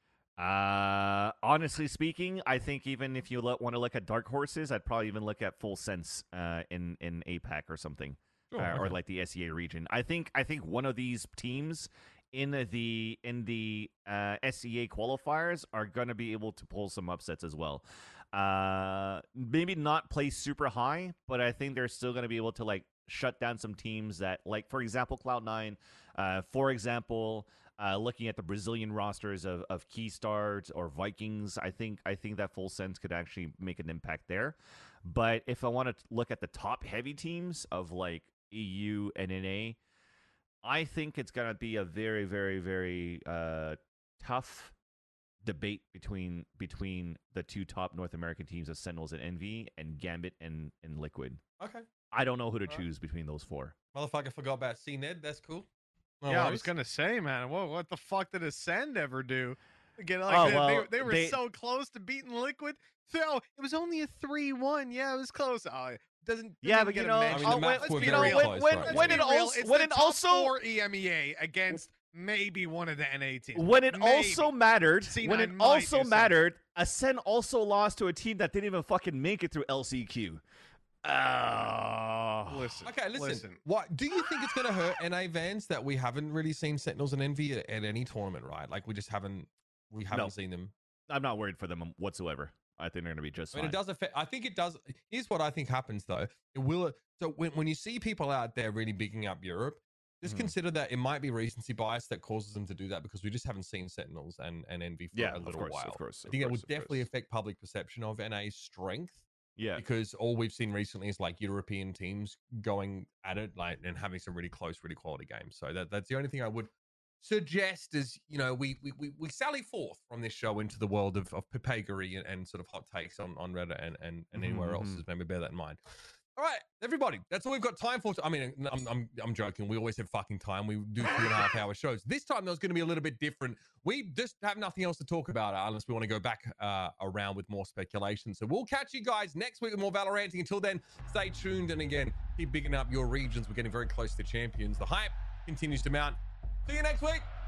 Uh, honestly speaking, I think even if you lo- want to look at dark horses, I'd probably even look at Full Sense uh, in in A PAC or something, Sure, uh, or okay. like the S E A region. I think I think one of these teams in the in the uh, S E A qualifiers are going to be able to pull some upsets as well. Uh, maybe not play super high, but I think they're still going to be able to like shut down some teams that, like for example, Cloud nine. Uh, for example. Uh, looking at the Brazilian rosters of, of Keystars or Vikings, I think I think that Full Sense could actually make an impact there. But if I want to look at the top heavy teams of like E U and N A, I think it's gonna be a very, very, very uh, tough debate between between the two top North American teams of Sentinels and Envy and Gambit and, and Liquid. Okay. I don't know who to Alright. choose between those four. Motherfucker forgot about C Ned. That's cool. No yeah, I worries. was gonna say, man, whoa, what the fuck did Ascend ever do? Again, like Oh, they, well, they, they were they- so close to beating Liquid. So it was only a three one. Yeah, it was close. Oh, it doesn't. Yeah, didn't but get you a know, mention. I mean, the oh, maps Let's were be you know, very real. when, close when, right Let's when be it real. also It's when the it top also four E M E A against maybe one of the N A teams. when it Maybe. also mattered, C when nine it might also do something. mattered, Ascend also lost to a team that didn't even fucking make it through L C Q. Oh. Listen, Okay, listen. listen. What do you think it's going to hurt N A Vans that we haven't really seen Sentinels and Envy at, at any tournament, right? Like we just haven't, we haven't No. seen them. I'm not worried for them whatsoever. I think they're going to be just I mean, fine. it does affect. I think it does. Here's what I think happens though. It will. So when, when you see people out there really bigging up Europe, just Mhm. consider that it might be recency bias that causes them to do that because we just haven't seen Sentinels and, and Envy for Yeah, a of little course, while. of course. I of think it course, would of definitely course. affect public perception of N A's strength Yeah. because all we've seen recently is like European teams going at it like and having some really close, really quality games. So that, that's the only thing I would suggest is, you know, we we we, we sally forth from this show into the world of, of papegory and, and sort of hot takes on, on Reddit and, and, and anywhere Mhm, else. mhm. Is maybe bear that in mind. All right, everybody, that's all we've got time for. I mean, I'm, I'm, I'm joking. We always have fucking time. We do two and a half hour shows. This time, there's going to be a little bit different. We just have nothing else to talk about unless we want to go back uh, around with more speculation. So we'll catch you guys next week with more Valoranting. Until then, stay tuned. And again, keep bigging up your regions. We're getting very close to champions. The hype continues to mount. See you next week.